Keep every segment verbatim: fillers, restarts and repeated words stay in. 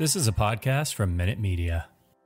This is a podcast from Minute Media.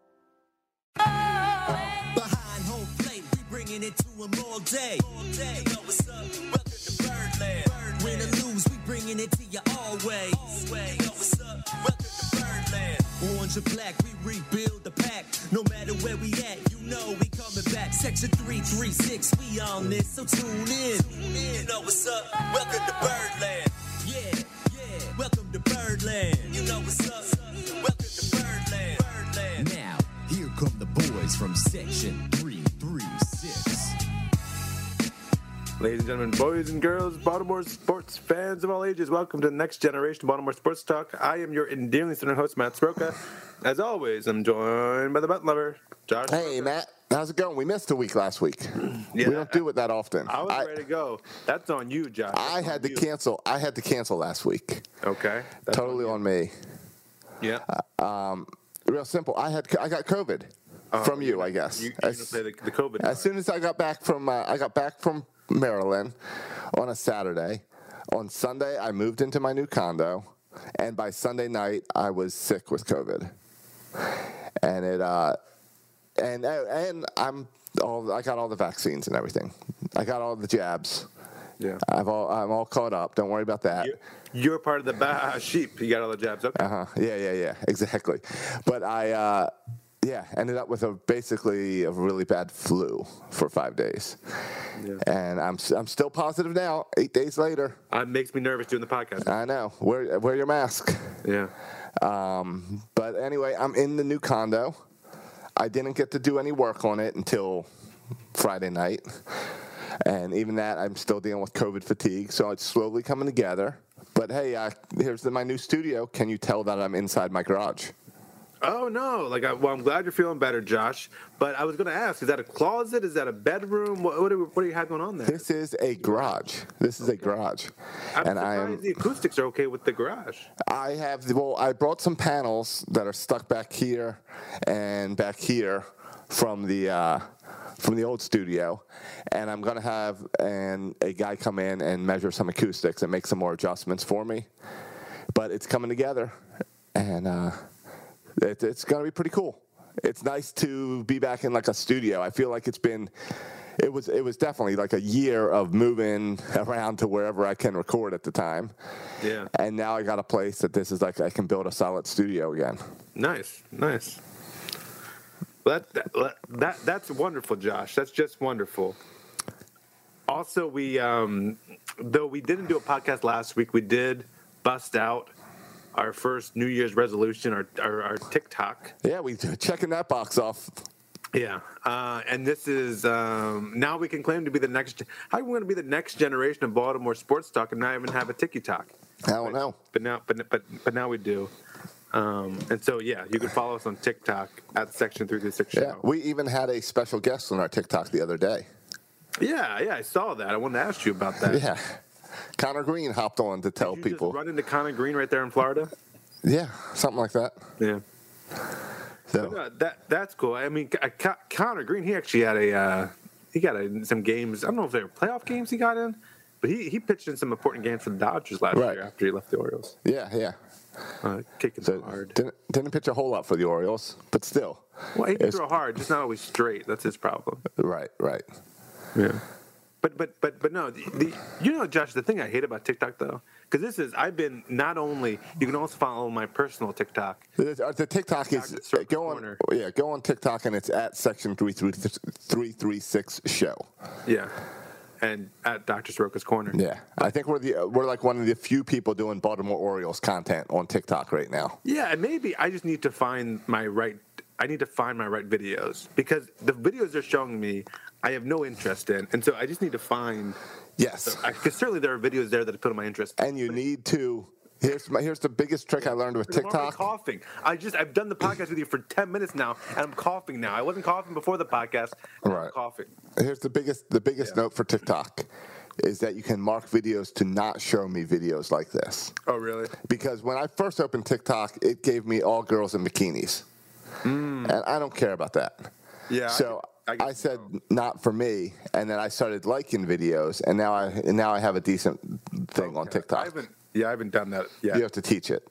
Behind home plate, we bringing it to them all day. All day. You know what's up? Welcome to Birdland. Birdland. Win or lose, we bringing it to you always. always. You know what's up? Welcome to Birdland. Orange or black, we rebuild the pack. No matter where we at, you know we coming back. Section three three six, we on this, so tune in. Tune in. You know what's up? Welcome to Birdland. Yeah, yeah. Welcome to Birdland. You know what's up? Welcome to Birdland. Birdland. Now, here come the boys from Section three three six. Ladies and gentlemen, boys and girls, Baltimore sports fans of all ages, welcome to the next generation of Baltimore Sports Talk. I am your endearingly stunning host, Matt Sroka. As always, I'm joined by the button lover, Josh. Hey, Sroka. Matt. How's it going? We missed a week last week. Yeah, we don't do it that often. I was I, ready to go. That's on you, Josh. That's I had on to you. cancel. I had to cancel last week. Okay. That's Totally on, on me. you. Yeah. Real simple. I had I got COVID Oh, from you, you're I guess. You, you're as, gonna play the, the COVID. as card. soon as I got back from uh, I got back from Maryland on a Saturday. On Sunday, I moved into my new condo, and by Sunday night, I was sick with COVID. And it uh, and and I'm all I got all the vaccines and everything. I got all the jabs. Yeah. I've all I'm all caught up. Don't worry about that. You're, you're part of the bah sheep. You got all the jabs. Okay. Uh huh. Yeah, yeah, yeah. Exactly. But I, uh, yeah, ended up with a basically a really bad flu for five days, Yeah. and I'm I'm still positive now. Eight days later. Uh, it makes me nervous doing the podcast. I know. Wear wear your mask. Yeah. Um, but anyway, I'm in the new condo. I didn't get to do any work on it until Friday night. And even that, I'm still dealing with COVID fatigue, so it's slowly coming together. But hey, uh, here's the, my new studio. Can you tell that I'm inside my garage? Oh no! Like, I, well, I'm glad you're feeling better, Josh. But I was going to ask: is that a closet? Is that a bedroom? What, what, do, what do you have going on there? This is a garage. This is a garage, I'm and surprised I am. the acoustics are okay with the garage. I have. Well, I brought some panels that are stuck back here and back here from the. Uh, from the old studio, and I'm going to have an, a guy come in and measure some acoustics and make some more adjustments for me. But it's coming together, and uh, it, it's going to be pretty cool. It's nice to be back in like a studio. I feel like it's been, it was it was definitely like a year of moving around to wherever I can record at the time. Yeah. And now I got a place that this is like I can build a solid studio again. Nice, nice. Well, that, that that that's wonderful, Josh. That's just wonderful. Also, we um, though we didn't do a podcast last week, we did bust out our first New Year's resolution, our our, our TikTok. Yeah, we checking that box off. Yeah, uh, and this is um, now we can claim to be the next. How are we going to be the next generation of Baltimore sports talk and not even have a Tiki Talk? I don't know. But now, but but but now we do. Um, and so, yeah, you can follow us on TikTok at Section three three six Show. Yeah, we even had a special guest on our TikTok the other day. Yeah, yeah, I saw that. I wanted to ask you about that. Yeah, Connor Green hopped on to tell Did you people. just run into Connor Green right there in Florida? Yeah, something like that. Yeah. So No, that that's cool. I mean, Con- Con- Connor Green, he actually had a uh, he got a, some games. I don't know if they were playoff games he got in, but he, he pitched in some important games for the Dodgers last Right. year after he left the Orioles. yeah, yeah. Uh, kicking So hard. didn't didn't pitch a whole lot for the Orioles, but still. Well, he can It's- throw hard, just not always straight. That's his problem. Right, right. Yeah. But but but but no, the, the you know, Josh, the thing I hate about TikTok though, because this is I've been not only you can also follow my personal TikTok. The, the TikTok is Doctor Sroka's go on. Corner. Yeah, go on TikTok and it's at section three three three three six show. Yeah. And at Doctor Sroka's Corner. Yeah, I think we're the we're like one of the few people doing Baltimore Orioles content on TikTok right now. Yeah, and maybe I just need to find my right. I need to find my right videos because the videos they're showing me, I have no interest in, and so I just need to find. Yes, Because certainly there are videos there that have put in my interest. and you need to. Here's my here's the biggest trick I learned with I'm already TikTok. coughing. I just I've done the podcast with you for ten minutes now, and I'm coughing now. I wasn't coughing before the podcast. Now I'm Right. coughing. Here's the biggest the biggest Yeah. note for TikTok is that you can mark videos to not show me videos like this. Oh really? Because when I first opened TikTok, it gave me all girls in bikinis. And I don't care about that. Yeah. So I, I, said not for me, and then I started liking videos, and now I and now I have a decent thing on I TikTok. haven't. Yeah, I haven't done that yet. You have to teach it.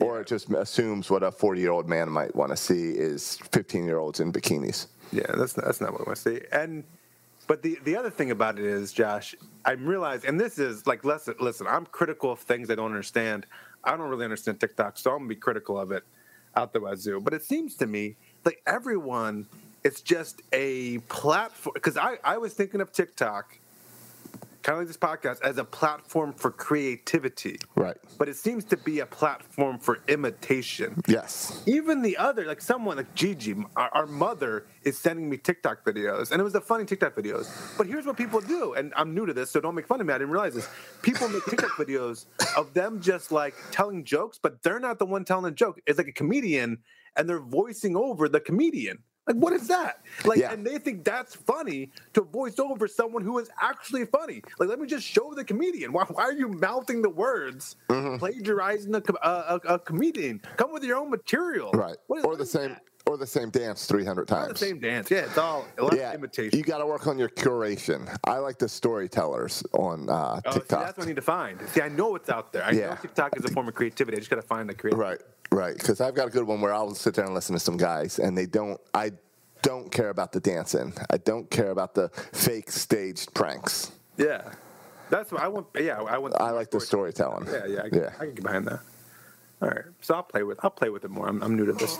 Or it just assumes what a forty-year-old man might want to see is fifteen-year-olds in bikinis. Yeah, that's not, that's not what I want to see. And but the the other thing about it is, Josh, I'm realizing, and this is like, listen, listen, I'm critical of things I don't understand. I don't really understand TikTok, so I'm gonna be critical of it out the wazoo. But it seems to me like everyone, it's just a platform. Because I I was thinking of TikTok, kind of like this podcast, as a platform for creativity. Right. But it seems to be a platform for imitation. Yes. Even the other, like someone like Gigi, our, our mother is sending me TikTok videos, and it was the funny TikTok videos. But here's what people do, and I'm new to this, so don't make fun of me. I didn't realize this. People make TikTok videos of them just like telling jokes, but they're not the one telling the joke. It's like a comedian, and they're voicing over the comedian. Like, what is that? Like, Yeah. and they think that's funny to voice over someone who is actually funny. Like, let me just show the comedian. Why, why are you mouthing the words, Mm-hmm. plagiarizing a, com- a, a, a comedian? Come with your own material. Right. What is- or what the is same that? or the same dance three hundred Not times. the same dance. Yeah, it's all a lot Yeah, of imitation. you got to work on your curation. I like the storytellers on uh, Oh, see, TikTok. that's what I need to find. See, I know what's out there. I Yeah. know TikTok is a form of creativity. I just got to find the creativity. Right, right. Because I've got a good one where I'll sit there and listen to some guys, and they don't. I don't care about the dancing. I don't care about the fake staged pranks. Yeah. That's what I want. Yeah, I want. I like the storytelling. Yeah, yeah, I, Yeah. I can get behind that. All right, so I'll play with. I'll play with it more. I'm, I'm new to this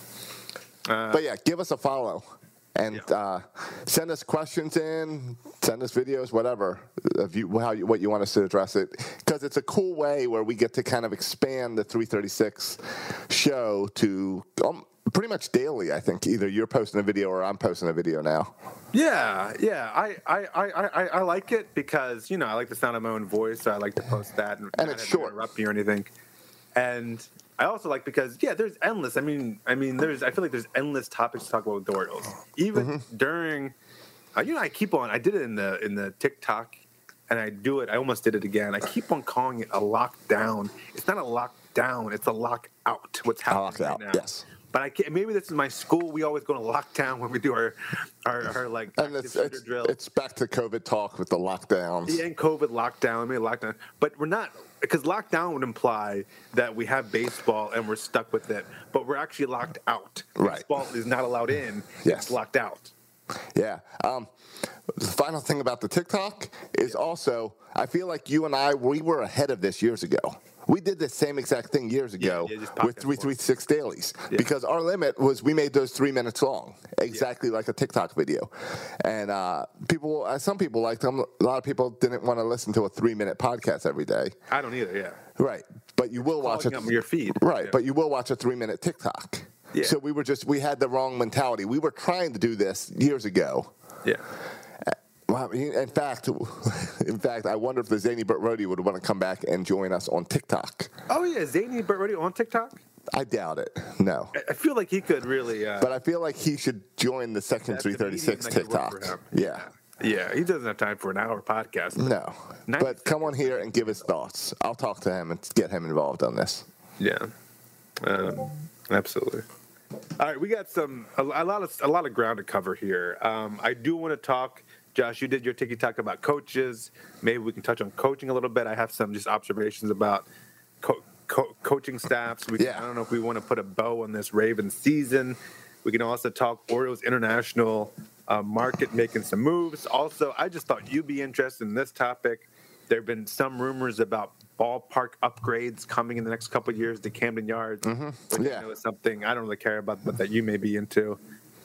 thing. Uh, But yeah, give us a follow and Yeah. uh, send us questions in, send us videos, whatever, of you, how you, what you want us to address it. Because it's a cool way where we get to kind of expand the three thirty-six show to um, pretty much daily, I think. Either you're posting a video or I'm posting a video now. Yeah, yeah, I, I, I, I, I like it because, you know, I like the sound of my own voice, so I like to post that and, And not it's have you short. interrupt me or anything. And I also like because yeah, there's endless. I mean, I mean, there's I feel like there's endless topics to talk about with the Orioles. Even Mm-hmm. during, uh, you know, I keep on. I did it in the in the TikTok, and I do it. I almost did it again. I keep on calling it a lockdown. It's not a lockdown. It's a lockout. What's happening lockout, right now? yes. But I can't, maybe this is my school. We always go to lockdown when we do our our, our like And active it's, shooter it's, drill. it's back to COVID talk with the lockdowns. Yeah, and COVID lockdown, maybe lockdown, but we're not because lockdown would imply that we have baseball and we're stuck with it, but we're actually locked out. Right. Baseball is not allowed in. Yes. It's locked out. Yeah. Um, the final thing about the TikTok is also, I feel like you and I, we were ahead of this years ago. We did the same exact thing years ago yeah, just with podcast three thirty-six dailies Yeah. because our limit was we made those three minutes long, exactly like a TikTok video. And uh, people, uh, some people liked them. A lot of people didn't want to listen to a three minute podcast every day. I don't either. Yeah. Right. But you will watch Clogging it. up your feed. Right. Yeah. But you will watch a three minute TikTok. Yeah. So we were just, we had the wrong mentality. We were trying to do this years ago. Yeah. Well, in fact, in fact, I wonder if the Zany Burt Rody would want to come back and join us on TikTok. Oh yeah, Zany Burt Rody on TikTok. I doubt it. No, I- I feel like he could really. Uh, but I feel like he should join the second that's three the medium thirty-six that could work TikTok. for him. Yeah. Yeah, he doesn't have time for an hour podcast. but- No, ninety but come on here and give his thoughts. I'll talk to him and get him involved on this. Yeah, um, absolutely. All right, we got some a, a lot of a lot of ground to cover here. Um, I do want to talk, Josh. You did your TikTok about coaches. Maybe we can touch on coaching a little bit. I have some just observations about co- co- coaching staffs. We can, Yeah. I don't know if we want to put a bow on this Ravens season. We can also talk Orioles international uh, market making some moves. Also, I just thought you'd be interested in this topic. There have been some rumors about ballpark upgrades coming in the next couple of years to Camden Yards, which Yeah. I know is something I don't really care about, but that you may be into.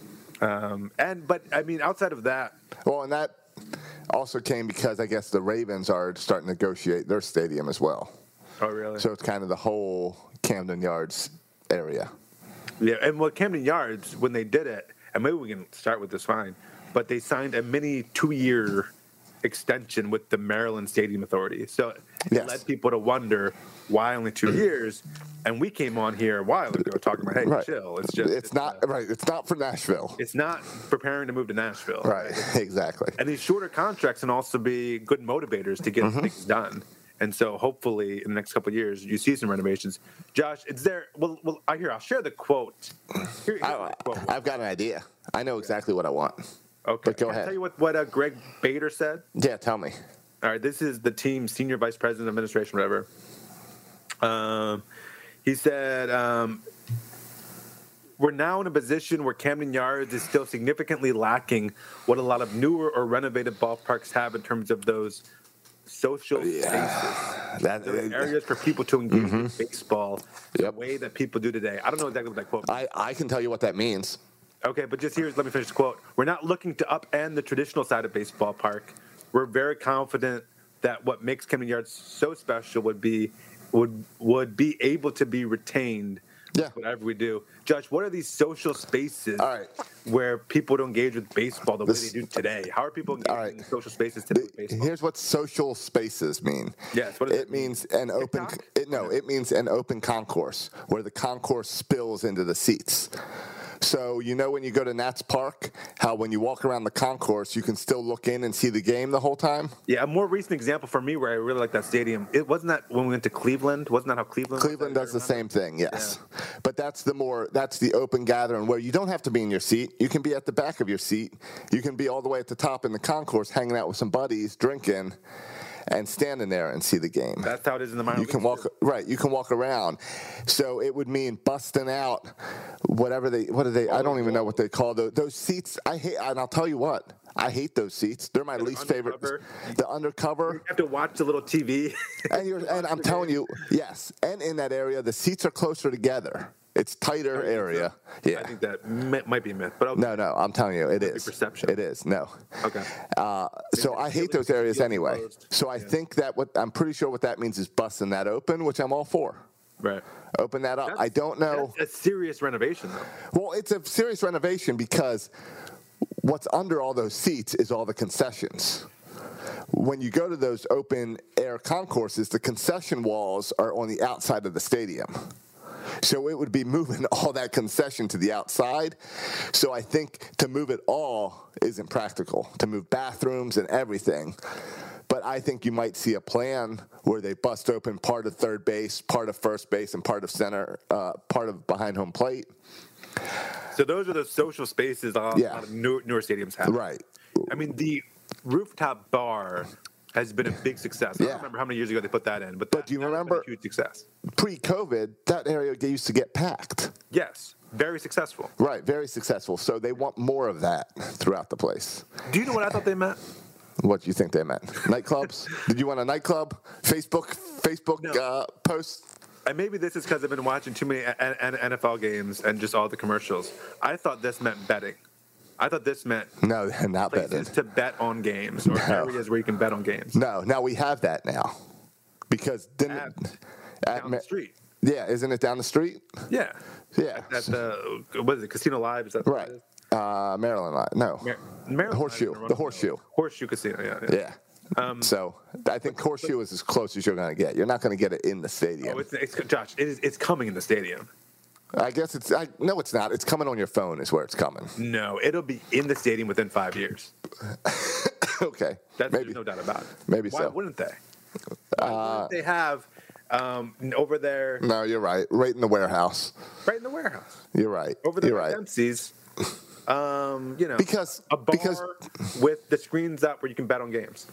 Um, and but I mean, outside of that, Well, and that also came because I guess the Ravens are starting to negotiate their stadium as well. oh really? So it's kind of the whole Camden Yards area. Yeah, and well, Camden Yards, when they did it, and maybe we can start with this fine, but they signed a mini two-year extension with the Maryland Stadium Authority. So it Yes. led people to wonder why only two years. And we came on here a while ago talking about, hey, Right. chill. It's just It's not uh, right. It's not for Nashville. it's not preparing to move to Nashville. Right. Exactly. And these shorter contracts can also be good motivators to get Mm-hmm. things done. And so hopefully in the next couple of years, you see some renovations. Josh, is there, well, well I hear, I'll share the quote. Here, here's I, the quote. I've got an idea. I know exactly what I want. Okay. But go Can I ahead. tell you what, what uh, Greg Bader said? Yeah, tell me. All right, this is the team's senior vice president of administration, whatever. Um, He said, um, we're now in a position where Camden Yards is still significantly lacking what a lot of newer or renovated ballparks have in terms of those social spaces. That, There are areas for people to engage Mm-hmm. with baseball Yep. the way that people do today. I don't know exactly what that quote means. I, I can tell you what that means. Okay, but just here's, let me finish the quote. We're not looking to upend the traditional side of baseball park. We're very confident that what makes Camden Yards so special would be would would be able to be retained. Yeah. Whatever we do. Josh, what are these social spaces All right. where people don't engage with baseball the This- way they do today? How are people engaging All right. in social spaces today with baseball? Here's what social spaces mean. Yes, what does it that mean? means an open. TikTok? It, no, it means an open concourse where the concourse spills into the seats. So you know when you go to Nats Park, how when you walk around the concourse, you can still look in and see the game the whole time. Yeah, a more recent example for me where I really like that stadium. It wasn't that when we went to Cleveland. Wasn't that how Cleveland? Cleveland was? does the same thing, yes. But that's the more that's the open gathering where you don't have to be in your seat. You can be at the back of your seat. You can be all the way at the top in the concourse, hanging out with some buddies, drinking, and standing there and see the game. That's how it is in the minor You can leagues, walk right. You can walk around. So it would mean busting out whatever they. What do they? I don't even know what they call those. Those seats. I hate. And I'll tell you what. I hate those seats. They're my They're least favorite. undercover. The undercover. You have to watch the little T V. And, you're, and I'm telling you, yes. And in that area, the seats are closer together. It's tighter area. Yeah. I think that mi- might be a myth, but okay. No, no. I'm telling you, it be is. perception. It is. No. Okay. Uh, so I hate those areas anyway. closed. So I Yeah. think that what I'm pretty sure what that means is busting that open, which I'm all for. Right. Open that up. I don't know. That's a serious renovation, though. Well, it's a serious renovation because what's under all those seats is all the concessions. When you go to those open air concourses, the concession walls are on the outside of the stadium. So it would be moving all that concession to the outside. So I think to move it all isn't practical, to move bathrooms and everything. But I think you might see a plan where they bust open part of third base, part of first base, and part of center, uh, part of behind home plate. So those are the social spaces a lot, Yeah. a lot of newer, newer stadiums have. Right. I mean, the rooftop bar has been a big success. I Yeah. don't remember how many years ago they put that in, but, But that, do you that has been remember- a huge success? Pre-COVID, that area used to get packed. Yes, very successful. Right, very successful. So they want more of that throughout the place. Do you know what I thought they meant? What do you think they meant? Nightclubs? Did you want a nightclub? Facebook, Facebook No. uh, posts? And maybe this is because I've been watching too many a- a- N F L games and just all the commercials. I thought this meant betting. I thought this meant No, not places betting. to bet on games or No. areas where you can bet on games. No, now we have that now, because didn't At- at Down Ma- the street. Yeah, isn't it down the street? Yeah. Yeah, At the, what is it, Casino Live? Is that what right. it is? Uh, Maryland, Live. no, Mar- Maryland Horseshoe, Live is in the Horseshoe. Horseshoe Casino, yeah. yeah. Yeah. so I think Horseshoe is as close as you're going to get. You're not going to get it in the stadium. Oh, it's, it's, Josh, it is, it's coming in the stadium. I guess it's. I, no, it's not. It's coming on your phone. Is where it's coming. No, it'll be in the stadium within five years. Okay, That's maybe. There's no doubt about it. Maybe Why so. wouldn't they? Why wouldn't they have um, over there, No, you're right. Right in the warehouse. right in the warehouse, You're right. over there You're at right. Dempsey's, um, you know, Because a bar because with the screens up where you can bet on games.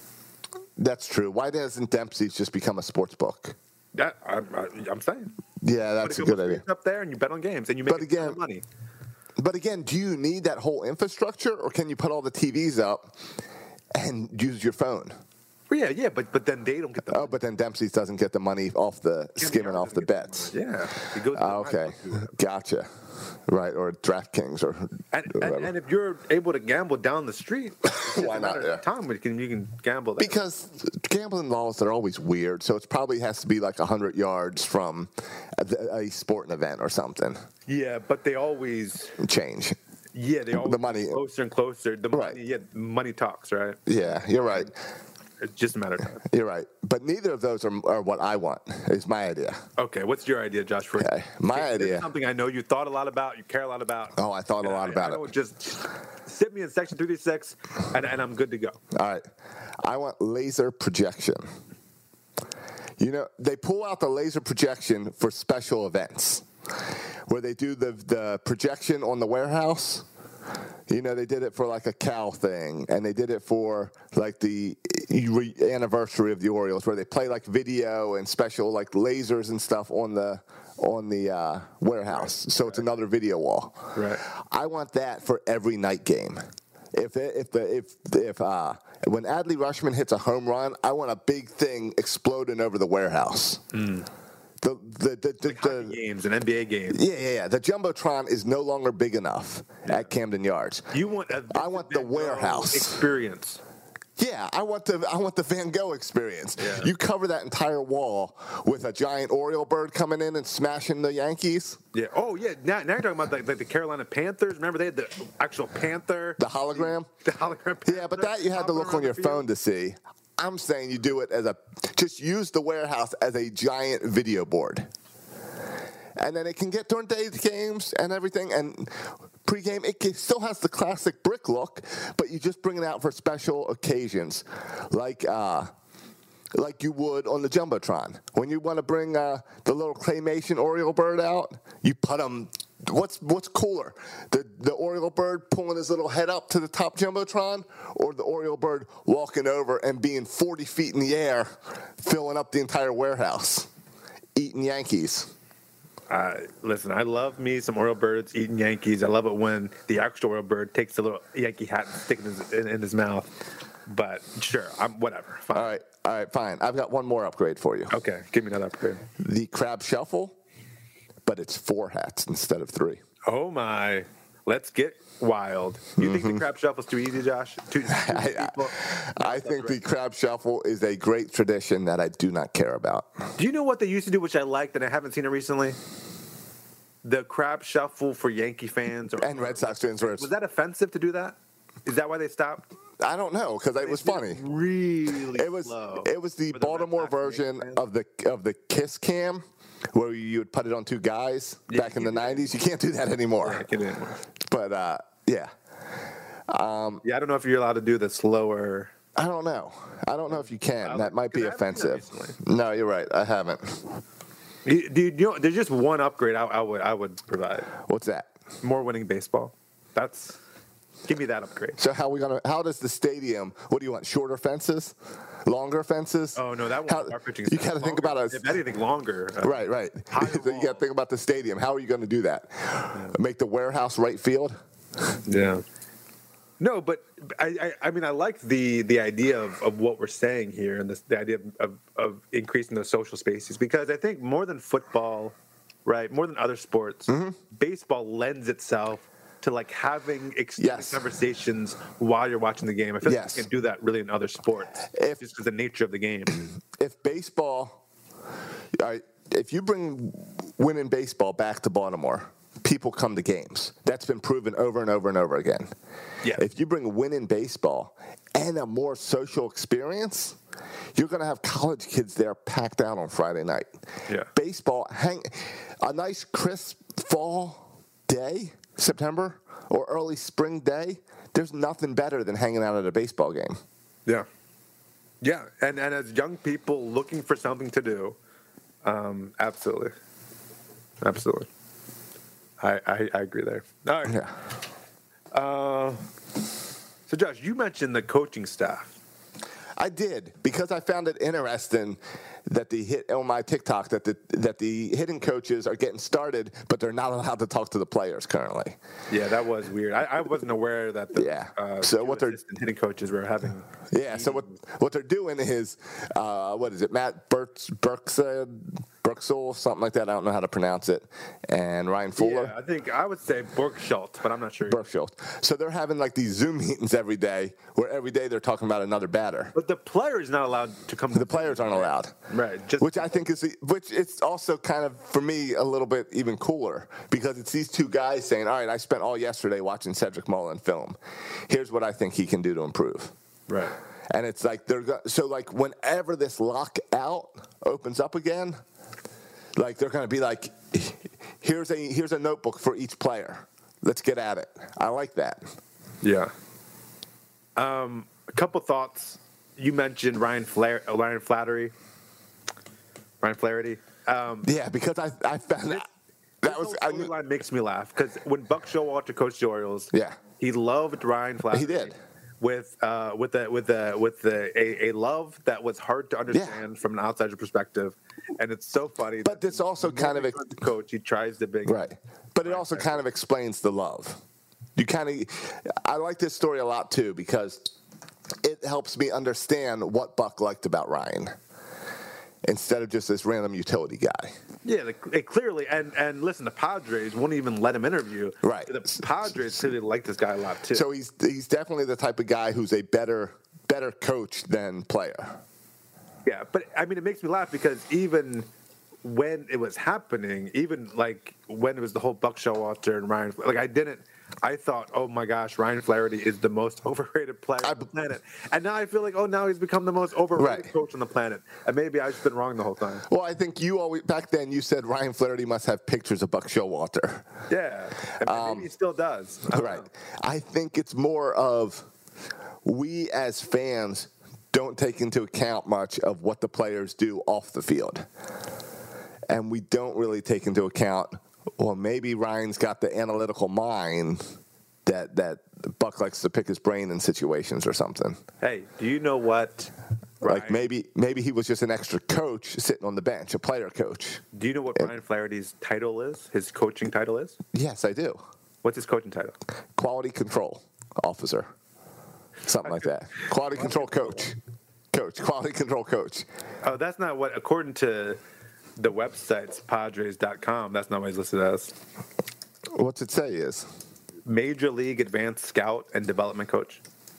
that's true. Why doesn't Dempsey's just become a sports book? That, I, I, I'm saying. Yeah, that's Put a good couple idea. screens up there and you bet on games and you make But a ton of again- money. But again, do you need that whole infrastructure, or can you put all the T Vs up and use your phone? Well, yeah, yeah, but but then they don't get the Oh, but then Dempsey's doesn't get the money off the skimming off the bets. Yeah, it goes to Ah, the okay, line. gotcha. Right, or DraftKings or And, and, whatever. and if you're able to gamble down the street, it's just Why a not, matter of yeah. time when you can you can gamble there. Because gambling laws are always weird, so it probably has to be like one hundred yards from a, a sporting event or something. yeah, but they always Change. yeah they always money- get closer and closer. The Right. money, yeah, money talks, right? Yeah, you're right. It's just a matter of time. You're right. But neither of those are, are what I want, is my idea. Okay, what's your idea, Josh? For Okay, my This is idea. something I know you thought a lot about, you care a lot about. Oh, I thought a lot I- about I it. don't Just sit me in section three thirty-six, and, and I'm good to go. All right. I want laser projection. You know, they pull out the laser projection for special events where they do the, the projection on the warehouse. You know, they did it for like a cow thing, and they did it for like the anniversary of the Orioles, where they play like video and special like lasers and stuff on the on the uh, warehouse, so it's another video wall. Right. I want that for every night game. If it, if the if if uh, when Adley Rushman hits a home run, I want a big thing exploding over the warehouse. Mm. The the the, the, Like hockey the games and N B A games. yeah yeah yeah. The jumbotron is no longer big enough at Camden Yards. You want a I want the Van Gogh warehouse. experience. Yeah, I want the I want the Van Gogh experience. Yeah. You cover that entire wall with a giant Oriole bird coming in and smashing the Yankees. Yeah. Oh, yeah. Now, now you're talking about like, like the Carolina Panthers. Remember they had the actual panther, The hologram. the hologram. Panther Yeah, but that you had to hopping look around on your the field. phone to see. I'm saying you do it as a just use the warehouse as a giant video board. And then it can get during day games and everything. And pregame, it can- still has the classic brick look, but you just bring it out for special occasions, like uh, like you would on the jumbotron. When you want to bring uh, the little claymation Oriole bird out, you put them. What's what's cooler, the the Oriole bird pulling his little head up to the top jumbotron, or the Oriole bird walking over and being forty feet in the air, filling up the entire warehouse, eating Yankees. Uh, listen, I love me some Oriole birds eating Yankees. I love it when the actual Oriole bird takes the little Yankee hat and sticks it in his, in, in his mouth. But sure, I'm whatever. Fine. All right, all right, fine. I've got one more upgrade for you. Okay, give me another upgrade. The crab shuffle, but it's four hats instead of three. Oh my! Let's get wild. You think the crab shuffle's too easy, Josh? Too, too many I, people? I think the crab shuffle is a great tradition that I do not care about. Do you know what they used to do, which I liked, and I haven't seen it recently? The crab shuffle for Yankee fans or And Red Sox fans, where it's, was that offensive to do that? Is that why they stopped? I don't know, because it was They did funny. it Really It was slow it was the for the Red Baltimore Sox and version Yankee fans. of the of the kiss cam, where you would put it on two guys Yeah, back in you the can- nineties. You can't do that anymore. Yeah, I can't anymore. But uh, yeah, Yeah, I don't know if you're allowed to do the slower. I don't know. I don't know if you can. I- That might be 'cause I haven't seen that offensive. recently. No, you're right. I haven't. You- Dude, you know, there's just one upgrade I, I would I would provide: What's that? more winning baseball. That's give me that upgrade. So how we gonna? How does the stadium? What do you want? Shorter fences, longer fences? Oh no, that one. How- our pitching you staff got to think longer. about us. If anything, longer. Uh, Right, right. Higher So you got to wall. think about the stadium. How are you going to do that? Make the warehouse right field? Yeah. No, but I, I, I mean, I like the the idea of, of what we're saying here and this, the idea of, of, of increasing those social spaces, because I think more than football, right, more than other sports, Mm-hmm. baseball lends itself to like having extended Yes. conversations while you're watching the game. I feel Yes. like you can do that really in other sports, If- just because the nature of the game. If baseball, all right, if you bring winning baseball back to Baltimore, people come to games. That's been proven over and over and over again. Yeah. If you bring winning baseball and a more social experience, you're going to have college kids there packed out on Friday night. Yeah. Baseball, hang a nice crisp fall day, September or early spring day. There's nothing better than hanging out at a baseball game. Yeah. Yeah, and, and as young people looking for something to do, um, absolutely. Absolutely. I, I, I agree there. All right. Yeah. Uh, so, Josh, you mentioned the coaching staff. I did, because I found it interesting that the hit on my TikTok that the that the hitting coaches are getting started, but they're not allowed to talk to the players currently. Yeah, that was weird. I, I wasn't aware that the Yeah. uh, So two what they're- assistant hitting coaches were having. Yeah. So what what they're doing is, uh, what is it? Matt Burks Burksell, Burksell, something like that. I don't know how to pronounce it. And Ryan Fuller. Yeah, I think I would say Borgschult, but I'm not sure. Burksell. So they're having like these Zoom meetings every day, where every day they're talking about another batter. But the player is not allowed to come. The players aren't allowed. Right. Just Which I think is, which it's also kind of, for me, a little bit even cooler, because it's these two guys saying, all right, I spent all yesterday watching Cedric Mullin film. Here's what I think he can do to improve. right. And it's like, they're go- so like whenever this lockout opens up again, like they're going to be like, here's a, here's a notebook for each player. Let's get at it. I like that. Yeah. Um, a couple thoughts. You mentioned Ryan Flair, uh, Ryan Flattery, Ryan Flaherty. Um, Yeah, because I, I found that, that was, I knew, line makes me laugh because when Buck Showalter coached the Orioles, Yeah. he loved Ryan Flattery. He did. with uh, with the with the with the a, a love that was hard to understand Yeah. from an outsider perspective, and it's so funny. But that this also the more kind of he ex- becomes the coach. He tries to bring Right. But it also kind of explains the love. You kind of, I like this story a lot too because it helps me understand what Buck liked about Ryan instead of just this random utility guy. Yeah, like, it clearly, and and listen, the Padres won't even let him interview. Right. The Padres clearly like this guy a lot too. So he's he's definitely the type of guy who's a better better coach than player. Yeah, but I mean, it makes me laugh because even when it was happening, even like when it was the whole Buck Showalter and Ryan, like I didn't, I thought, oh my gosh, Ryan Flaherty is the most overrated player I- on the planet, and now I feel like, oh, now he's become the most overrated Right. coach on the planet, and maybe I've just been wrong the whole time. Well, I think you always back then you said Ryan Flaherty must have pictures of Buck Showalter. Yeah, and maybe he still does. I don't Right. know. I think it's more of we as fans don't take into account much of what the players do off the field. And we don't really take into account, well, maybe Ryan's got the analytical mind that that Buck likes to pick his brain in situations or something. Hey, do you know what? Like Ryan- maybe maybe he was just an extra coach sitting on the bench, a player coach. Do you know what Ryan Flaherty's title is? His coaching title is? Yes, I do. What's his coaching title? Quality control officer. Something like that. Quality control coach. Coach. Quality control coach. Oh, that's not what, according to the websites, Padres dot com, that's not what he's listed as. What's it say is? Major League Advanced Scout and Development Coach.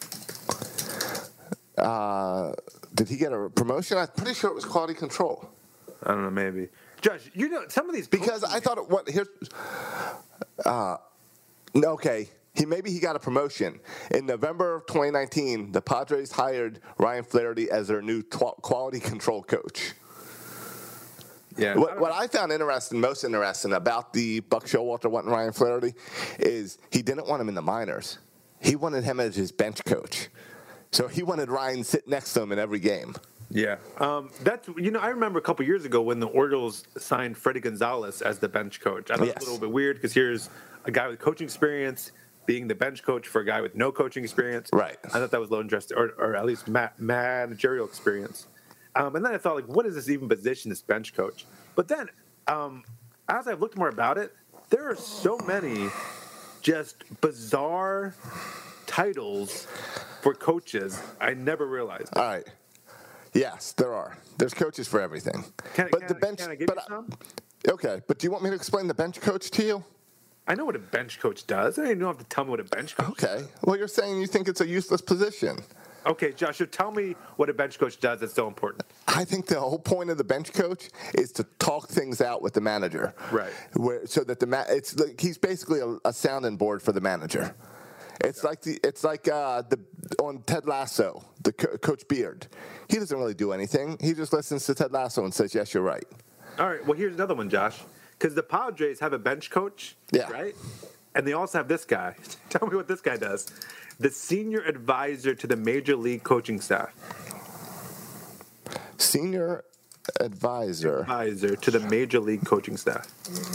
Uh, did he get a promotion? I'm pretty sure it was quality control. I don't know, maybe. Josh, you know, some of these Because I thought it, what here's uh okay, he maybe he got a promotion. In November of twenty nineteen, the Padres hired Ryan Flaherty as their new tw- quality control coach. yeah, What, what I found interesting, most interesting about the Buck Showalter wanting Ryan Flaherty is he didn't want him in the minors. He wanted him as his bench coach. So he wanted Ryan sit next to him in every game. yeah. Um, that's you know, I remember a couple years ago when the Orioles signed Freddie Gonzalez as the bench coach. I thought it Yes. was a little bit weird because here's a guy with coaching experience being the bench coach for a guy with no coaching experience. Right. I thought that was a little interesting, or, or at least ma- managerial experience. Um, and then I thought, like, what is this even position, this bench coach? But then, um, as I've looked more about it, there are so many just bizarre titles for coaches I never realized. All right. Yes, there are. There's coaches for everything. Can I- but can the I- bench can I give but you some? Okay, but do you want me to explain the bench coach to you? I know what a bench coach does. I don't even have to tell me what a bench coach Okay. Well, you're saying you think it's a useless position. Okay, Joshua, tell me what a bench coach does that's so important. I think the whole point of the bench coach is to talk things out with the manager, Right. Where, so that the ma- it's like he's basically a, a sounding board for the manager. It's like the it's like uh, the on Ted Lasso, the co- Coach Beard. He doesn't really do anything. He just listens to Ted Lasso and says, "Yes, you're right." All right, well, here's another one, Josh. Because the Padres have a bench coach, Yeah. right? And they also have this guy. Tell me what this guy does. The senior advisor to the major league coaching staff. Senior advisor Advisor to the major league coaching staff.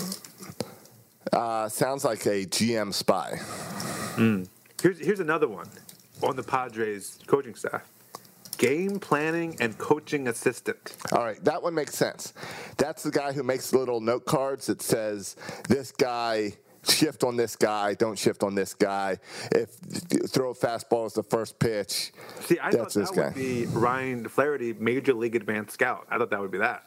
uh, sounds like a G M spy. Here's here's another one on the Padres coaching staff. Game planning and coaching assistant. All right, that one makes sense. That's the guy who makes little note cards that says, this guy, shift on this guy, don't shift on this guy. If throw a fastball as the first pitch, See, I that's thought this that guy. would be Ryan Flaherty, major league advanced scout. I thought that would be that.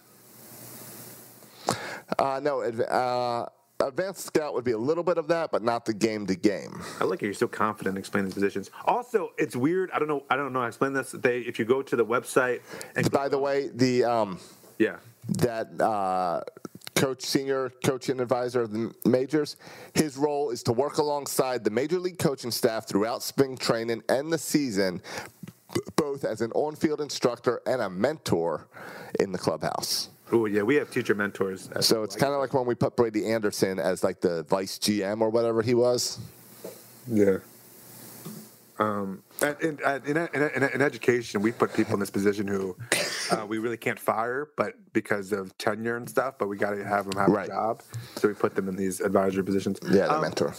Uh, no, adv- uh, advanced scout would be a little bit of that, but not the game to game. I like it. You're so confident in explaining these positions. Also, it's weird. I don't know. I don't know how to explain this. They, if you go to the website and By the way, the um, yeah, that uh, coach, senior coach and advisor of the majors, his role is to work alongside the major league coaching staff throughout spring training and the season, b- both as an on-field instructor and a mentor in the clubhouse. oh yeah, we have teacher mentors. So it's kind of like when we put Brady Anderson as like the vice G M or whatever he was. yeah. Um, and, and, and in, in, in, in education, we put people in this position who uh, we really can't fire, but because of tenure and stuff, but we got to have them have Right. a job, so we put them in these advisory positions. Yeah, the Um, mentor.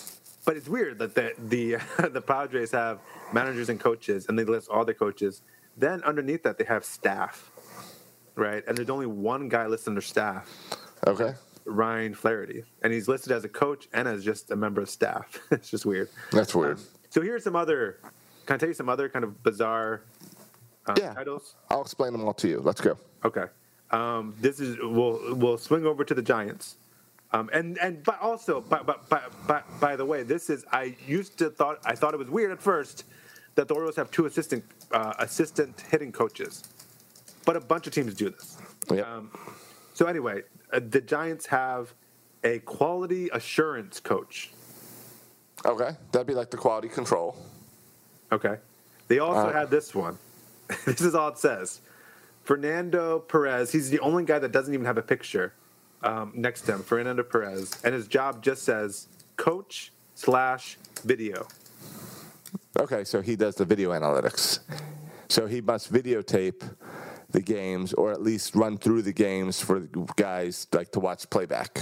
but it's weird that the the the Padres have managers and coaches, and they list all their coaches. Then underneath that, they have staff, right? And there's only one guy listed under staff, Okay. Ryan Flaherty, and he's listed as a coach and as just a member of staff. It's just weird. That's weird. Um, so here's some other. Can I tell you some other kind of bizarre um, Yeah. titles? I'll explain them all to you. Let's go. Okay. Um, this is we'll we'll swing over to the Giants. Um, and and but also, but, but, but, but, by the way, this is I used to thought I thought it was weird at first that the Orioles have two assistant uh, assistant hitting coaches, but a bunch of teams do this. Yep. Um, so anyway, uh, the Giants have a quality assurance coach. Okay. That'd be like the quality control. Okay. They also Uh, have this one. This is all it says. Fernando Perez. He's the only guy that doesn't even have a picture. Um, next to him, Fernando Perez, and his job just says coach slash video. Okay, so he does the video analytics. So he must videotape the games, or at least run through the games for guys like to watch playback.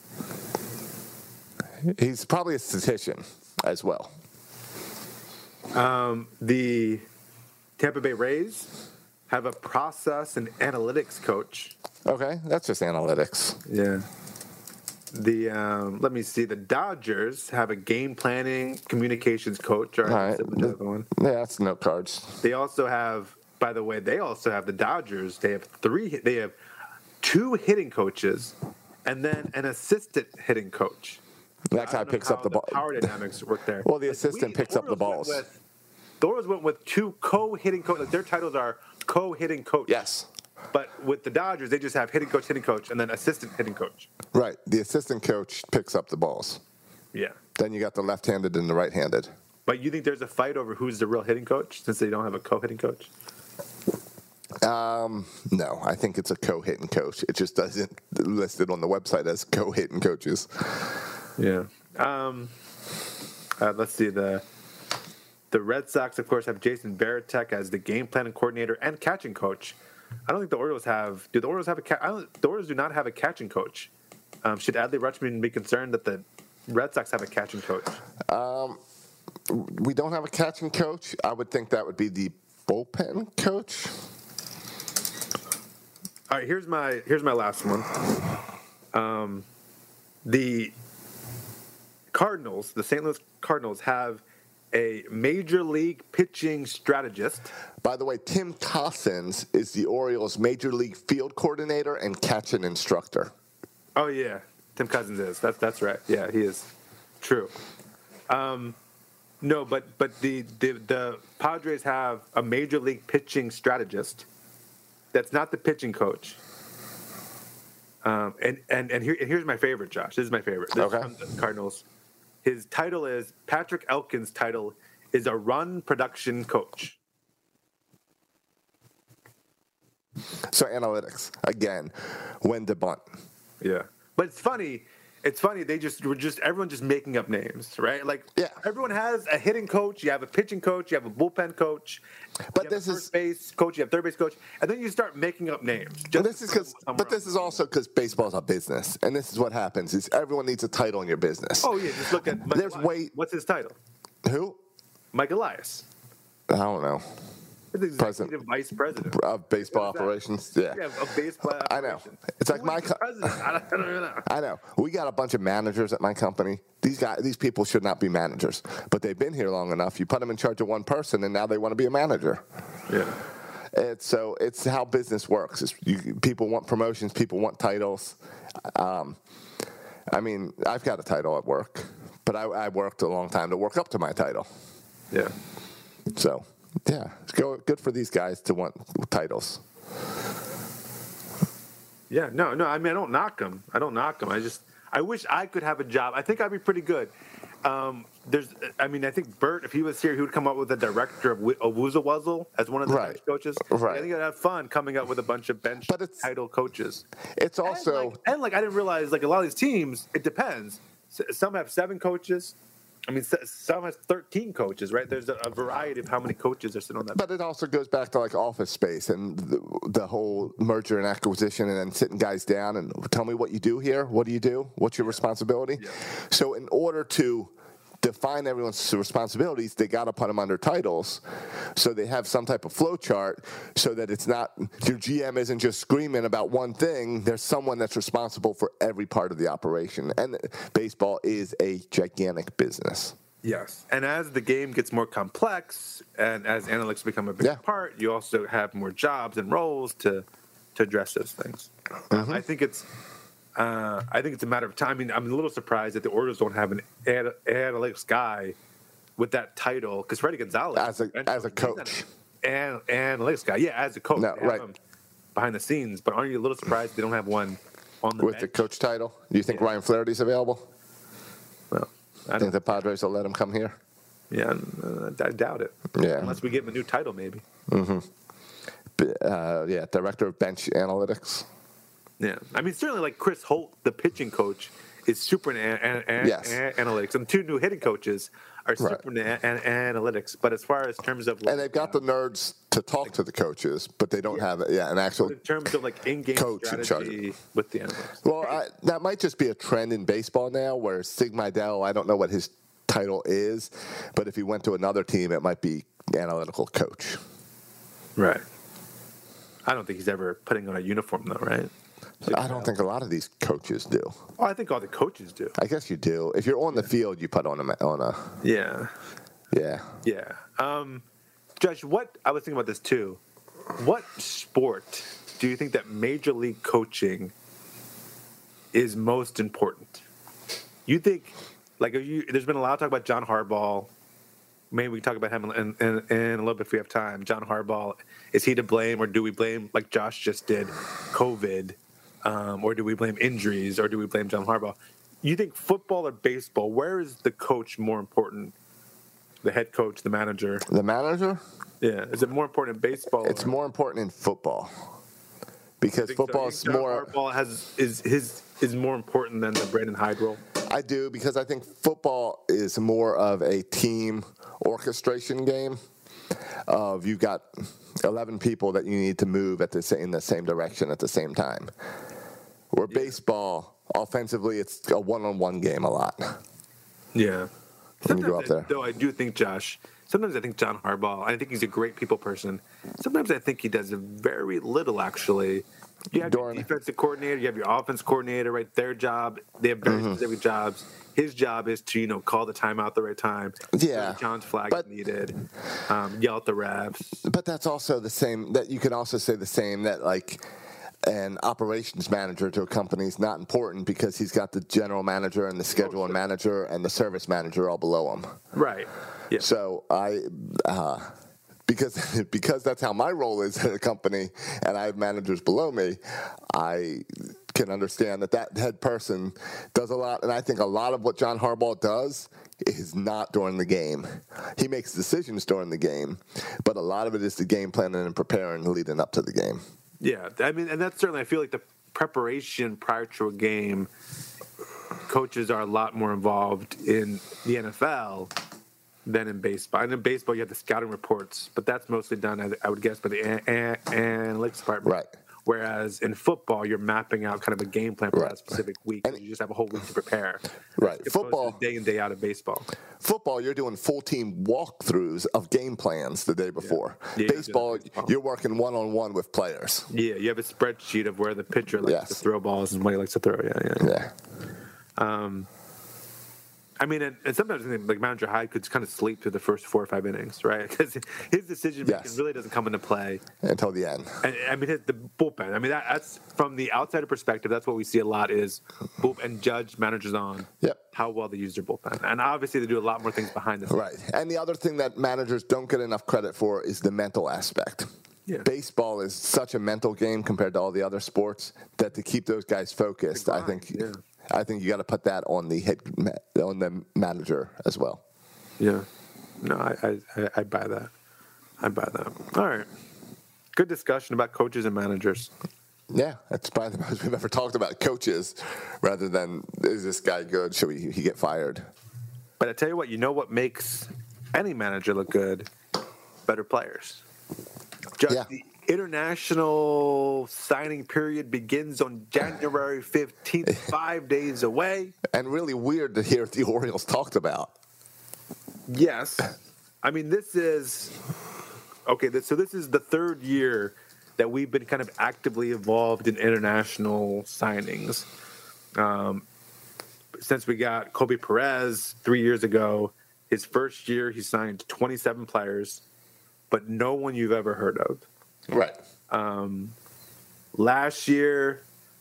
He's probably a statistician as well. Um, the Tampa Bay Rays have a process and analytics coach. Okay, that's just analytics. Yeah. The um, let me see. The Dodgers have a game planning communications coach. All All right, right. that's the other one. Yeah, that's note cards. They also have, by the way, they also have the Dodgers. They have three. They have two hitting coaches, and then an assistant hitting coach. That I guy don't know picks how up the the ball. Power dynamics work there. Well, the Like, assistant we- picks up the Orioles went balls. with- The Orioles went with two co-hitting coaches. Like their titles are co-hitting coach. Yes. But with the Dodgers, they just have hitting coach, hitting coach, and then assistant hitting coach. Right. The assistant coach picks up the balls. Yeah. Then you got the left-handed and the right-handed. But you think there's a fight over who's the real hitting coach since they don't have a co-hitting coach? Um, no, I think it's a co-hitting coach. It just doesn't list it on the website as co-hitting coaches. Yeah. Um, uh, let's see. The the Red Sox, of course, have Jason Varitek as the game planning coordinator and catching coach. I don't think the Orioles have. Do the Orioles have a? Ca- I don't, the Orioles do not have a catching coach. Um, should Adley Rutschman be concerned that the Red Sox have a catching coach? We don't have a catching coach. I would think that would be the bullpen coach. All right. Here's my here's my last one. Um, the Cardinals, the Saint Louis Cardinals, have a major league pitching strategist. By the way, Tim Cossins is the Orioles' major league field coordinator and catching instructor. Oh yeah, Tim Cousins is. That's that's right. Yeah, he is. True. Um, no, but but the, the the Padres have a major league pitching strategist. That's not the pitching coach. Um, and and and, here, and here's my favorite, Josh. This is my favorite. This Okay. is from the Cardinals. His title is Patrick Elkin's title is a run production coach. So analytics again, when to bunt. Yeah, but it's funny. It's funny. They just were just everyone just making up names, right? Like Yeah. everyone has a hitting coach. You have a pitching coach. You have a bullpen coach. But you have this a is- first base coach. You have third base coach, and then you start making up names. But Just this is because, but this is also because baseball's a business, and this is what happens: is everyone needs a title in your business. Oh yeah, just look at Mike There's Elias. way- What's his title? Who? Mike Elias. I don't know. He's the executive vice president. Of baseball What is that? operations. Yeah. Yeah, of baseball. I know. operations. It's like Who my is the co- president? I don't, I don't even know. I know. We got a bunch of managers at my company. These guys, these people should not be managers, but they've been here long enough. You put them in charge of one person, and now they want to be a manager. Yeah. It's so it's how business works. It's, you, people want promotions. People want titles. Um, I mean, I've got a title at work, but I, I worked a long time to work up to my title. Yeah. So, yeah, it's go, good for these guys to want titles. Yeah, no, no. I mean, I don't knock them. I don't knock them. I just, I wish I could have a job. I think I'd be pretty good. Um, there's, I mean, I think Bert, if he was here, he would come up with a director of Wi- of Wuzzle as one of the Right. bench coaches. Right. I think I'd have fun coming up with a bunch of bench But it's- title coaches. It's And also like, and like, I didn't realize, like a lot of these teams, it depends. S- Some have seven coaches. I mean, s- some has thirteen coaches, right? There's a, a variety of how many coaches are sitting on that. But it also goes back to like office space and the, the whole merger and acquisition, and then sitting guys down and tell me what you do here. What do you do? What's your responsibility? Yeah. So in order to define everyone's responsibilities, they got to put them under titles. So they have some type of flow chart so that it's not, your G M isn't just screaming about one thing. There's someone that's responsible for every part of the operation. And baseball is a gigantic business. Yes. And as the game gets more complex and as analytics become a bigger Yeah. part, you also have more jobs and roles to to address those things. Um, I think it's uh, I think it's a matter of time. I mean, I'm a little surprised that the Orioles don't have an ad- analytics guy with that title because Freddie Gonzalez As a as a coach. and analytics guy, yeah, as a coach, No, They have right. him behind the scenes. But aren't you a little surprised they don't have one on the With the bench? coach title, do you think Yeah. Ryan Flaherty's available? Well, I I don't, think the Padres will let him come here. yeah, uh, I doubt it. Yeah. Unless we give him a new title, maybe. Uh, yeah, director of bench analytics. Yeah, I mean certainly like Chris Holt, the pitching coach, is super in an, an, an, Yes. an- analytics, and two new hitting coaches are super in an, an, analytics. But as far as terms of like, And they've got the nerds to talk to the coaches, but they don't have yeah an actual. in terms of like in-game coach in charge. strategy with the analytics. Well, I, that might just be a trend in baseball now, where Sig Mejdal, I don't know what his title is, but if he went to another team, it might be analytical coach. Right. I don't think he's ever putting on a uniform though, right? I don't think a lot of these coaches do. Oh, I think all the coaches do. I guess you do. If you're on the field, you put on a ma- on a Yeah. yeah. Yeah. Um, Josh, what I was thinking about this too. What sport do you think that major league coaching is most important? You think, like, are you, there's been a lot of talk about John Harbaugh. Maybe we can talk about him in, in, in a little bit if we have time. John Harbaugh, is he to blame, or do we blame, like Josh just did, COVID, um, or do we blame injuries, or do we blame John Harbaugh? You think football or baseball? Where is the coach more important? The head coach, the manager. The manager? Yeah, is it more important in baseball? It's or- more important in football because think so? football You is think John more. Harbaugh has is his is more important than the Brandon Hyde role. I do because I think football is more of a team orchestration game. Of you've got eleven people that you need to move at the sa- in the same direction at the same time. Where baseball, offensively, it's a one-on-one game a lot. Yeah. When you go Sometimes up there. I- Though I do think Josh. Sometimes I think John Harbaugh. I think he's a great people person. Sometimes I think he does very little actually. You have During- your defensive coordinator, you have your offense coordinator, right? Their job, they have very Mm-hmm. specific jobs. His job is to, you know, call the timeout at the right time. Yeah, throw John's flag but- if needed. Um, yell at the refs. But that's also the same. That you can also say the same that like an operations manager to a company is not important because he's got the general manager and the scheduling manager and the service manager all below him. Right. Yeah. So I, uh, because because that's how my role is at a company, and I have managers below me, I can understand that that head person does a lot, and I think a lot of what John Harbaugh does is not during the game. He makes decisions during the game, but a lot of it is the game planning and preparing leading up to the game. Yeah, I mean, and that's certainly, I feel like the preparation prior to a game, coaches are a lot more involved in the N F L than in baseball. And in baseball, you have the scouting reports, but that's mostly done, I- I would guess, by the an- an- analytics department. Right. Whereas in football, you're mapping out kind of a game plan for Right. that specific week. And you just have a whole week to prepare. Right. As opposed to Football- day in, day out of baseball. Football, you're doing full team walkthroughs of game plans the day before. Yeah, you do that in Baseball, baseball. you're working one on one with players. Yeah, you have a spreadsheet of where the pitcher likes Yes. to throw balls and what he likes to throw. Yeah, yeah. Yeah. I mean, and, and sometimes I think like Manager Hyde could kind of sleep through the first four or five innings, right? Because his decision making Yes. really doesn't come into play. Until the end. And I mean, his, the bullpen. I mean, that, that's from the outsider perspective. That's what we see a lot is bullpen and judge managers on Yep. how well they use their bullpen. And obviously, they do a lot more things behind the scenes. Right. And the other thing that managers don't get enough credit for is the mental aspect. Yeah. Baseball is such a mental game compared to all the other sports that to keep those guys focused, I grind, think yeah. I think you got to put that on the head on the manager as well. Yeah. No, I, I, I buy that. I buy that. All right. Good discussion about coaches and managers. Yeah, that's probably the most we've ever talked about coaches rather than is this guy good? Should we, he get fired? But I tell you what, you know what makes any manager look good? Better players. Just Yeah. the international signing period begins on January fifteenth, five days away. And really weird to hear the Orioles talked about. Yes. I mean, this is okay. This, so this is the third year that we've been kind of actively involved in international signings. Um, since we got Kobe Perez three years ago, his first year he signed twenty-seven players, but no one you've ever heard of. Right. Um, last year,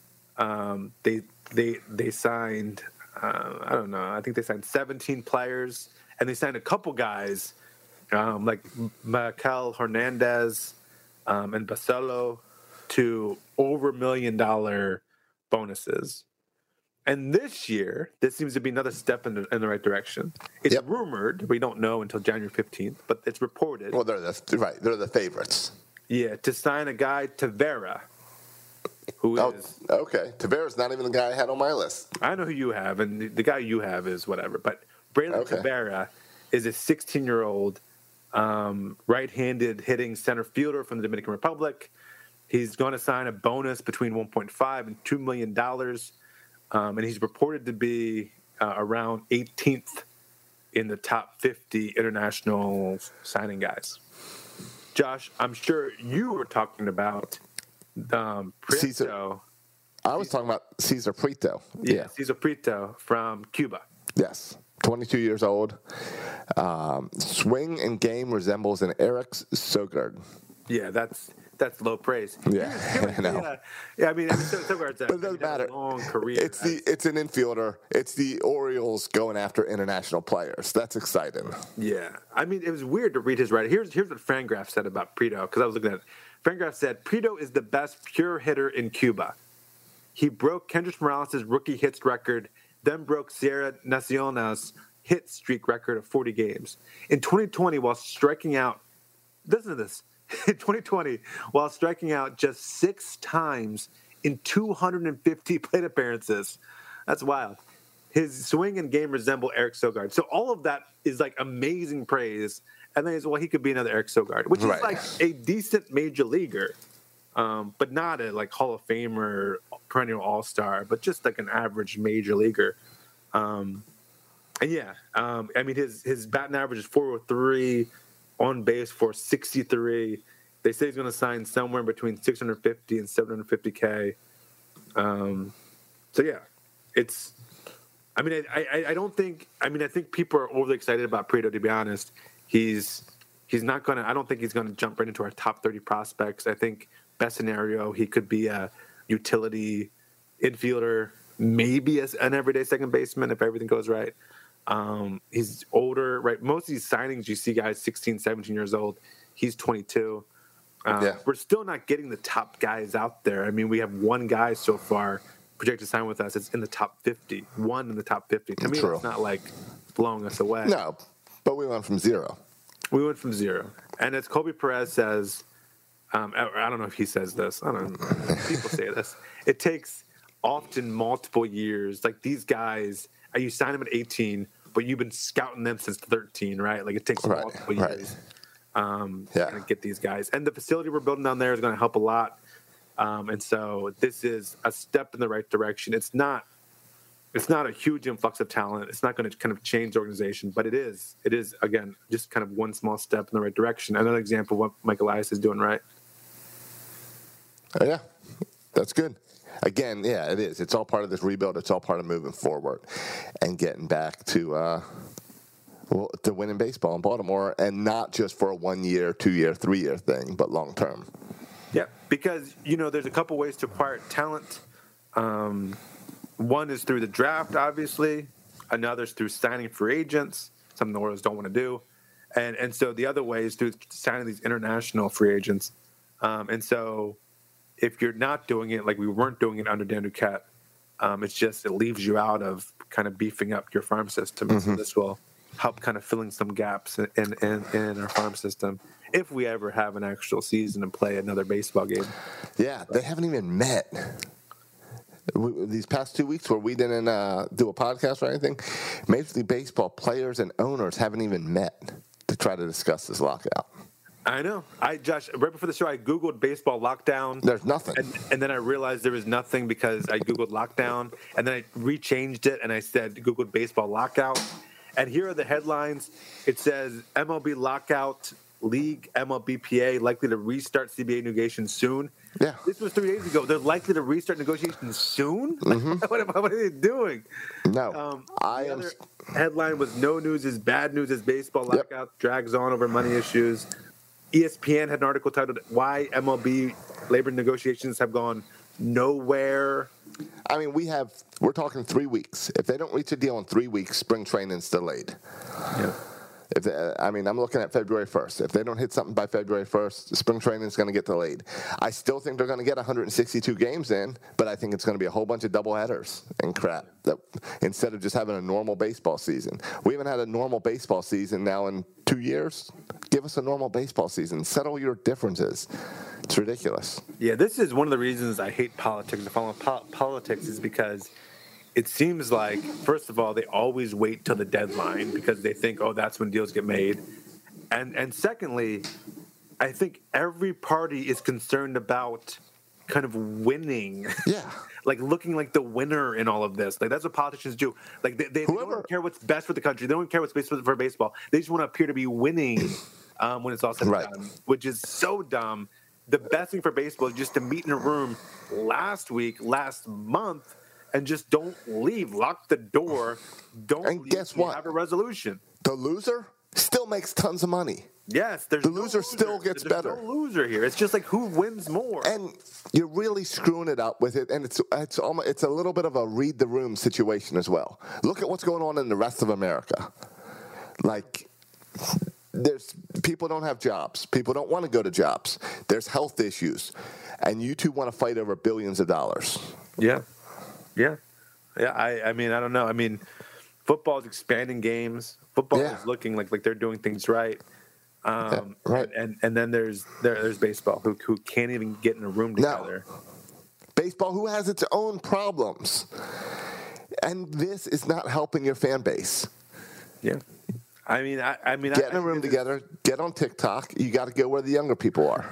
um, they they they signed. Uh, I don't know. I think they signed seventeen players, and they signed a couple guys um, like Michael Hernandez um, and Basello to over million dollar bonuses. And this year, this seems to be another step in the, in the right direction. It's Yep. rumored, we don't know until January fifteenth, but it's reported. Well, they're the right. They're the favorites. Yeah, to sign a guy, Tavera, who Oh, is, okay. Tavera's not even the guy I had on my list. I know who you have, and the, the guy you have is whatever, but Braylon Okay. Tavera is a sixteen-year-old um, right-handed hitting center fielder from the Dominican Republic. He's going to sign a bonus between one point five and two million dollars, um, and he's reported to be uh, around eighteenth in the top fifty international signing guys. Josh, I'm sure you were talking about um, Cesar- Prieto. I was talking about Cesar Prieto. Yeah, Cesar Prieto from Cuba. Yes. twenty-two years old. Um, swing and game resembles an Eric Sogard. Yeah, that's that's low praise. Yeah, I know. Yeah, yeah. I mean, I mean so, so it's a, But it doesn't he's had a matter. long career. It's the it's an infielder. It's the Orioles going after international players. That's exciting. Yeah, I mean, it was weird to read his writing. Here's here's what Fangraph said about Prieto, because I was looking at it. Fangraph said Prieto is the best pure hitter in Cuba. He broke Kendrys Morales' rookie hits record, then broke Sierra Nacional's hit streak record of forty games. In twenty twenty, while striking out, listen to this, in twenty twenty, while striking out just six times in two hundred fifty plate appearances. That's wild. His swing and game resemble Eric Sogard. So all of that is like amazing praise. And then he's, well, he could be another Eric Sogard, which Right. is like a decent major leaguer, um, but not a like Hall of Famer, perennial All-Star, but just like an average major leaguer. Um, and yeah, um, I mean, his his batting average is four oh three, on base for sixty-three. They say he's going to sign somewhere between six hundred fifty and seven hundred fifty K. Um, so yeah, it's. I mean, I, I I don't think. I mean, I think people are overly excited about Prieto. To be honest, he's he's not going to. I don't think he's going to jump right into our top thirty prospects. I think best scenario he could be a utility infielder, maybe as an everyday second baseman if everything goes right. Um, he's older, right? Most of these signings you see guys sixteen, seventeen years old. He's twenty-two. Um, Yeah. We're still not getting the top guys out there. I mean, we have one guy so far projected to sign with us. It's in the top fifty. One in the top fifty. To me, True. it's not like blowing us away. No, but we went from zero. We went from zero. And as Kobe Perez says, um, I, I don't know if he says this. I don't know. People say this. It takes often multiple years. Like these guys, uh, you sign them at eighteen, but you've been scouting them since thirteen, right? Like it takes Right, multiple right. years um, Yeah. to kinda get these guys. And the facility we're building down there is going to help a lot. Um, and so this is a step in the right direction. It's not it's not a huge influx of talent. It's not going to kind of change the organization, but it is. It is, again, just kind of one small step in the right direction. Another example of what Mike Elias is doing right. Oh, yeah, that's good. Again, yeah, it is. It's all part of this rebuild. It's all part of moving forward and getting back to uh, well, to winning baseball in Baltimore, and not just for a one-year, two-year, three-year thing, but long-term. Yeah, because, you know, there's a couple ways to acquire talent. Um, one is through the draft, obviously. Another is through signing free agents, something the Orioles don't want to do. And and so the other way is through signing these international free agents. Um, and so if you're not doing it like we weren't doing it under Dan Duquette, um, it's just it leaves you out of kind of beefing up your farm system. Mm-hmm. So this will help kind of filling some gaps in, in, in our farm system if we ever have an actual season and play another baseball game. Yeah, they haven't even met. We, these past two weeks where we didn't uh, do a podcast or anything, Major League Baseball players and owners haven't even met to try to discuss this lockout. I know. I Josh, right before the show, I Googled baseball lockdown. There's nothing. And, and then I realized there was nothing because I Googled lockdown, and then I rechanged it, and I said Googled baseball lockout. And here are the headlines. It says M L B lockout, league M L B P A likely to restart C B A negotiations soon. Yeah. This was three days ago. They're likely to restart negotiations soon? Mm-hmm. what, what are they doing? No. Um, I the am. other headline was no news is bad news as baseball lockout Yep. drags on over money issues. E S P N had an article titled Why M L B Labor Negotiations Have Gone Nowhere. I mean, we have, we're talking three weeks. If they don't reach a deal in three weeks, spring training's delayed. Yeah. If they, I mean, I'm looking at February first. If they don't hit something by February first, spring training is going to get delayed. I still think they're going to get one hundred sixty-two games in, but I think it's going to be a whole bunch of doubleheaders and crap that, instead of just having a normal baseball season. We haven't had a normal baseball season now in two years. Give us a normal baseball season. Settle your differences. It's ridiculous. Yeah, this is one of the reasons I hate politics and follow po- politics is because it seems like, first of all, they always wait till the deadline because they think, oh, that's when deals get made. And and secondly, I think every party is concerned about kind of winning. Yeah. Like looking like the winner in all of this. Like that's what politicians do. Like they, they, Whoever- they don't care what's best for the country. They don't care what's best for, for baseball. They just want to appear to be winning um, when it's all said and Right. done, which is so dumb. The best thing for baseball is just to meet in a room last week, last month, and just don't leave. Lock the door. Don't And leave. guess We what? Have a resolution. The loser still makes tons of money. Yes, there's The no loser still gets there's better. No loser here. It's just like who wins more. And you're really screwing it up with it, and it's it's almost, it's a little bit of a read the room situation as well. Look at what's going on in the rest of America. Like, there's people don't have jobs. People don't want to go to jobs. There's health issues, and you two want to fight over billions of dollars. Yeah, yeah, yeah. I, I mean, I don't know. I mean, football is expanding games. Football Yeah. is looking like like they're doing things right. Um, Yeah, right. And and then there's there, there's baseball who who can't even get in a room No. together. Baseball, who has its own problems, and this is not helping your fan base. Yeah. I mean, I, I mean, Get I, in a room I think together. Get on TikTok. You got to go where the younger people are.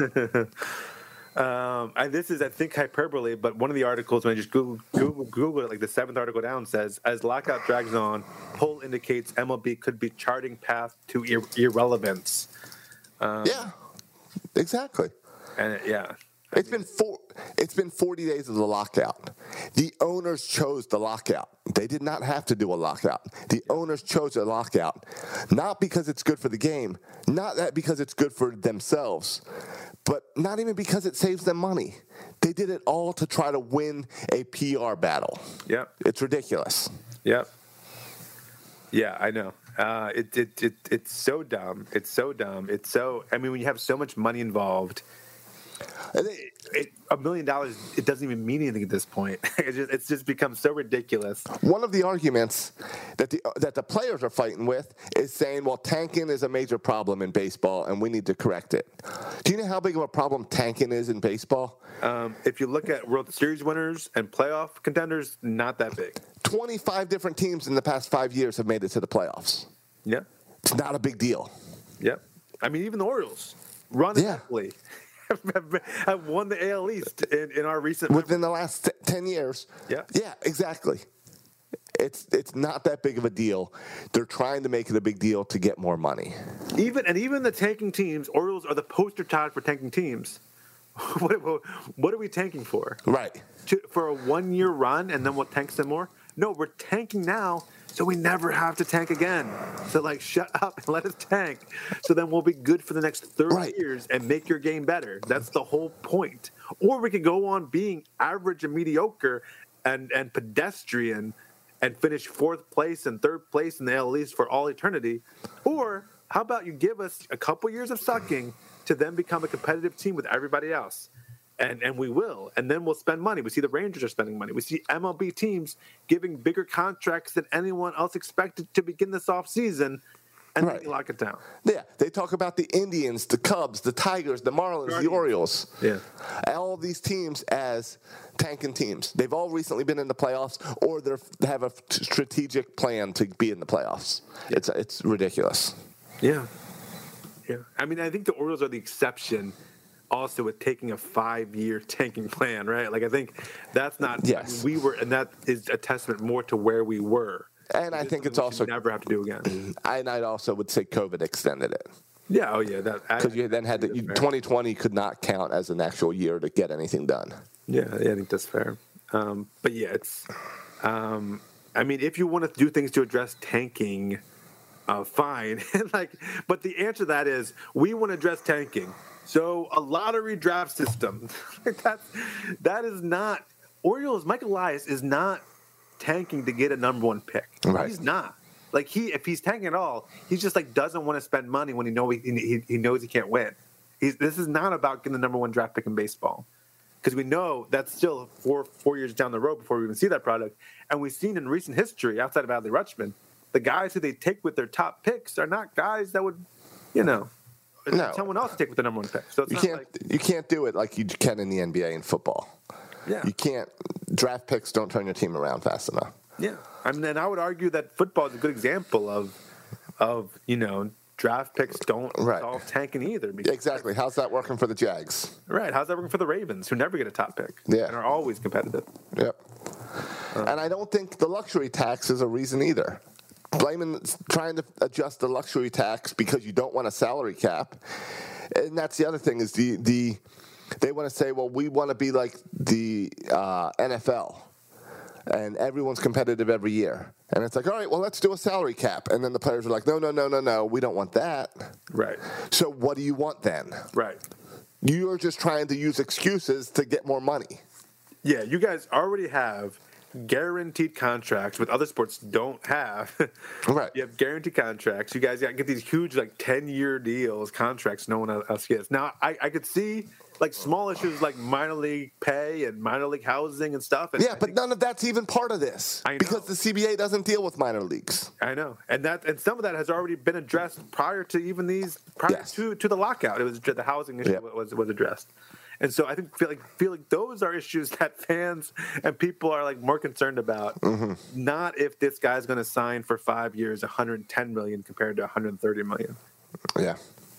Um, I, this is, I think, hyperbole, but one of the articles, when I just Google, Google, Google it, like the seventh article down, says, as lockout drags on, poll indicates M L B could be charting path to ir- irrelevance. Um, Yeah, exactly. And it, yeah. It's been four, it's been forty days of the lockout. The owners chose the lockout. They did not have to do a lockout. The owners chose a lockout, not because it's good for the game, not that because it's good for themselves, but not even because it saves them money. They did it all to try to win a P R battle. Yep. It's ridiculous. Yep. Yeah, I know. Uh, it, it, it, it's so dumb. It's so dumb. It's so, I mean, when you have so much money involved, And they- it, a million dollars, it doesn't even mean anything at this point. It's just, it's just become so ridiculous. One of the arguments that the that the players are fighting with is saying, well, tanking is a major problem in baseball, and we need to correct it. Do you know how big of a problem tanking is in baseball? Um, if you look at World Series winners and playoff contenders, not that big. twenty-five different teams in the past five years have made it to the playoffs. Yeah. It's not a big deal. Yeah. I mean, even the Orioles run Yeah. heavily. have won the A L East in, in our recent Within the last t- ten years. Yeah. Yeah, exactly. It's it's not that big of a deal. They're trying to make it a big deal to get more money. Even and even the tanking teams, Orioles are the poster child for tanking teams. what, what, what are we tanking for? Right. To, for a one-year run, and then we'll tank some more? No, we're tanking now, so we never have to tank again. So, like, shut up and let us tank. So then we'll be good for the next thirty Right. years and make your game better. That's the whole point. Or we could go on being average and mediocre and, and pedestrian and finish fourth place and third place in the A L East for all eternity. Or how about you give us a couple years of sucking to then become a competitive team with everybody else? And and we will. And then we'll spend money. We see the Rangers are spending money. We see M L B teams giving bigger contracts than anyone else expected to begin this offseason, and Right. then you lock it down. Yeah, they talk about the Indians, the Cubs, the Tigers, the Marlins, Guardians. the Orioles. Yeah. All of these teams as tanking teams. They've all recently been in the playoffs, or they're, they have a strategic plan to be in the playoffs. It's it's ridiculous. Yeah. Yeah. I mean, I think the Orioles are the exception also with taking a five-year tanking plan, right? Like, I think that's not Yes. we were, and that is a testament more to where we were. And I think it's we also should never have to do again. And I also would say COVID extended it. Yeah, oh yeah, that Because you then had to, you, twenty twenty could not count as an actual year to get anything done. Yeah, yeah, I think that's fair. Um, but yeah, it's. Um, I mean, if you want to do things to address tanking, uh, fine. like, but the answer to that is we want to address tanking. So a lottery draft system. that that is not Orioles. Mike Elias is not tanking to get a number one pick. Right. He's not. Like he, if he's tanking at all, he just like doesn't want to spend money when he know he he, he knows he can't win. He's, this is not about getting the number one draft pick in baseball, because we know that's still four four years down the road before we even see that product. And we've seen in recent history, outside of Adley Rutschman, the guys who they take with their top picks are not guys that would, you know, No. someone else take with the number one pick. So it's You not can't like, you can't do it like you can in the N B A and football. yeah, You can't draft picks don't turn your team around fast enough. yeah. I mean, and I would argue that football is a good example of, of you know, draft picks don't Right. solve tanking either. Because, Exactly. How's that working for the Jags? right. How's that working for the Ravens, who never get a top pick Yeah. and are always competitive? Yep. And I don't think the luxury tax is a reason either. Blaming, trying to adjust the luxury tax because you don't want a salary cap, and that's the other thing is the the they want to say, well, we want to be like the uh, N F L, and everyone's competitive every year, and it's like, all right, well, let's do a salary cap, and then the players are like, no, no, no, no, no, we don't want that. Right. So what do you want then? Right. You're just trying to use excuses to get more money. Yeah, you guys already have guaranteed contracts, with other sports don't have. Right. You have guaranteed contracts. You guys got get these huge like ten-year deals, contracts no one else gets. Now, I, I could see like small issues like minor league pay and minor league housing and stuff. And Yeah, I but think- none of that's even part of this I know. because the C B A doesn't deal with minor leagues. I know, and that and some of that has already been addressed prior to even these prior Yes. to, to the lockout. It was the housing issue Yep. was was addressed, and so I think feel like feel like those are issues that fans and people are like more concerned about. Mm-hmm. Not if this guy's going to sign for five years, one hundred ten million compared to one hundred thirty million. Yeah.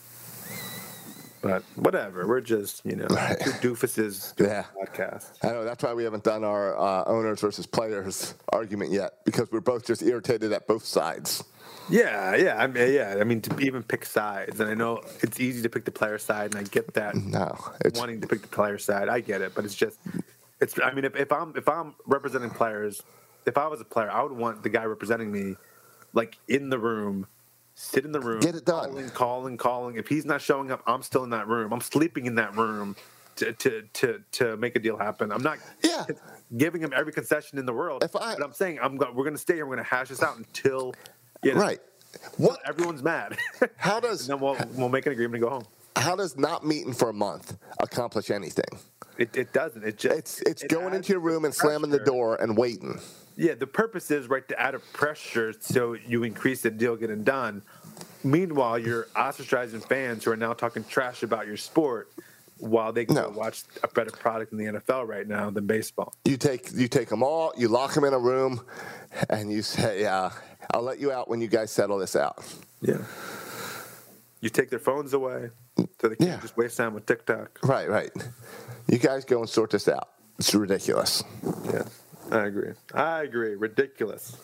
But whatever, we're just you know Right. two doofuses doing Yeah. a podcast. I know that's why we haven't done our uh, owners versus players argument yet because we're both just irritated at both sides. Yeah, yeah, I mean, yeah. I mean, to even pick sides, and I know it's easy to pick the player side, and I get that. No, it's wanting to pick the player side, I get it, but it's just, it's. I mean, if, if I'm if I'm representing players, if I was a player, I would want the guy representing me, like in the room, sit in the room, Get it done. calling, calling, calling. If he's not showing up, I'm still in that room. I'm sleeping in that room to to to, to make a deal happen. I'm not Yeah. giving him every concession in the world. If I- but I'm saying I'm go, we're going to stay here. We're going to hash this out until you know, right. What? everyone's mad. How and does then we'll we'll make an agreement and go home. how does not meeting for a month accomplish anything? It, it doesn't. It just It's it's it going adds into your room and pressure. slamming the door and waiting. Yeah, the purpose is right to add a pressure so you increase the deal getting done. Meanwhile, you're ostracizing fans who are now talking trash about your sport while they can No. go watch a better product in the N F L right now than baseball. You take you take them all, you lock them in a room, and you say, uh, "I'll let you out when you guys settle this out." Yeah. You take their phones away so they can't Yeah. just waste time with TikTok. Right, right. You guys go and sort this out. It's ridiculous. Yeah, I agree. I agree. Ridiculous.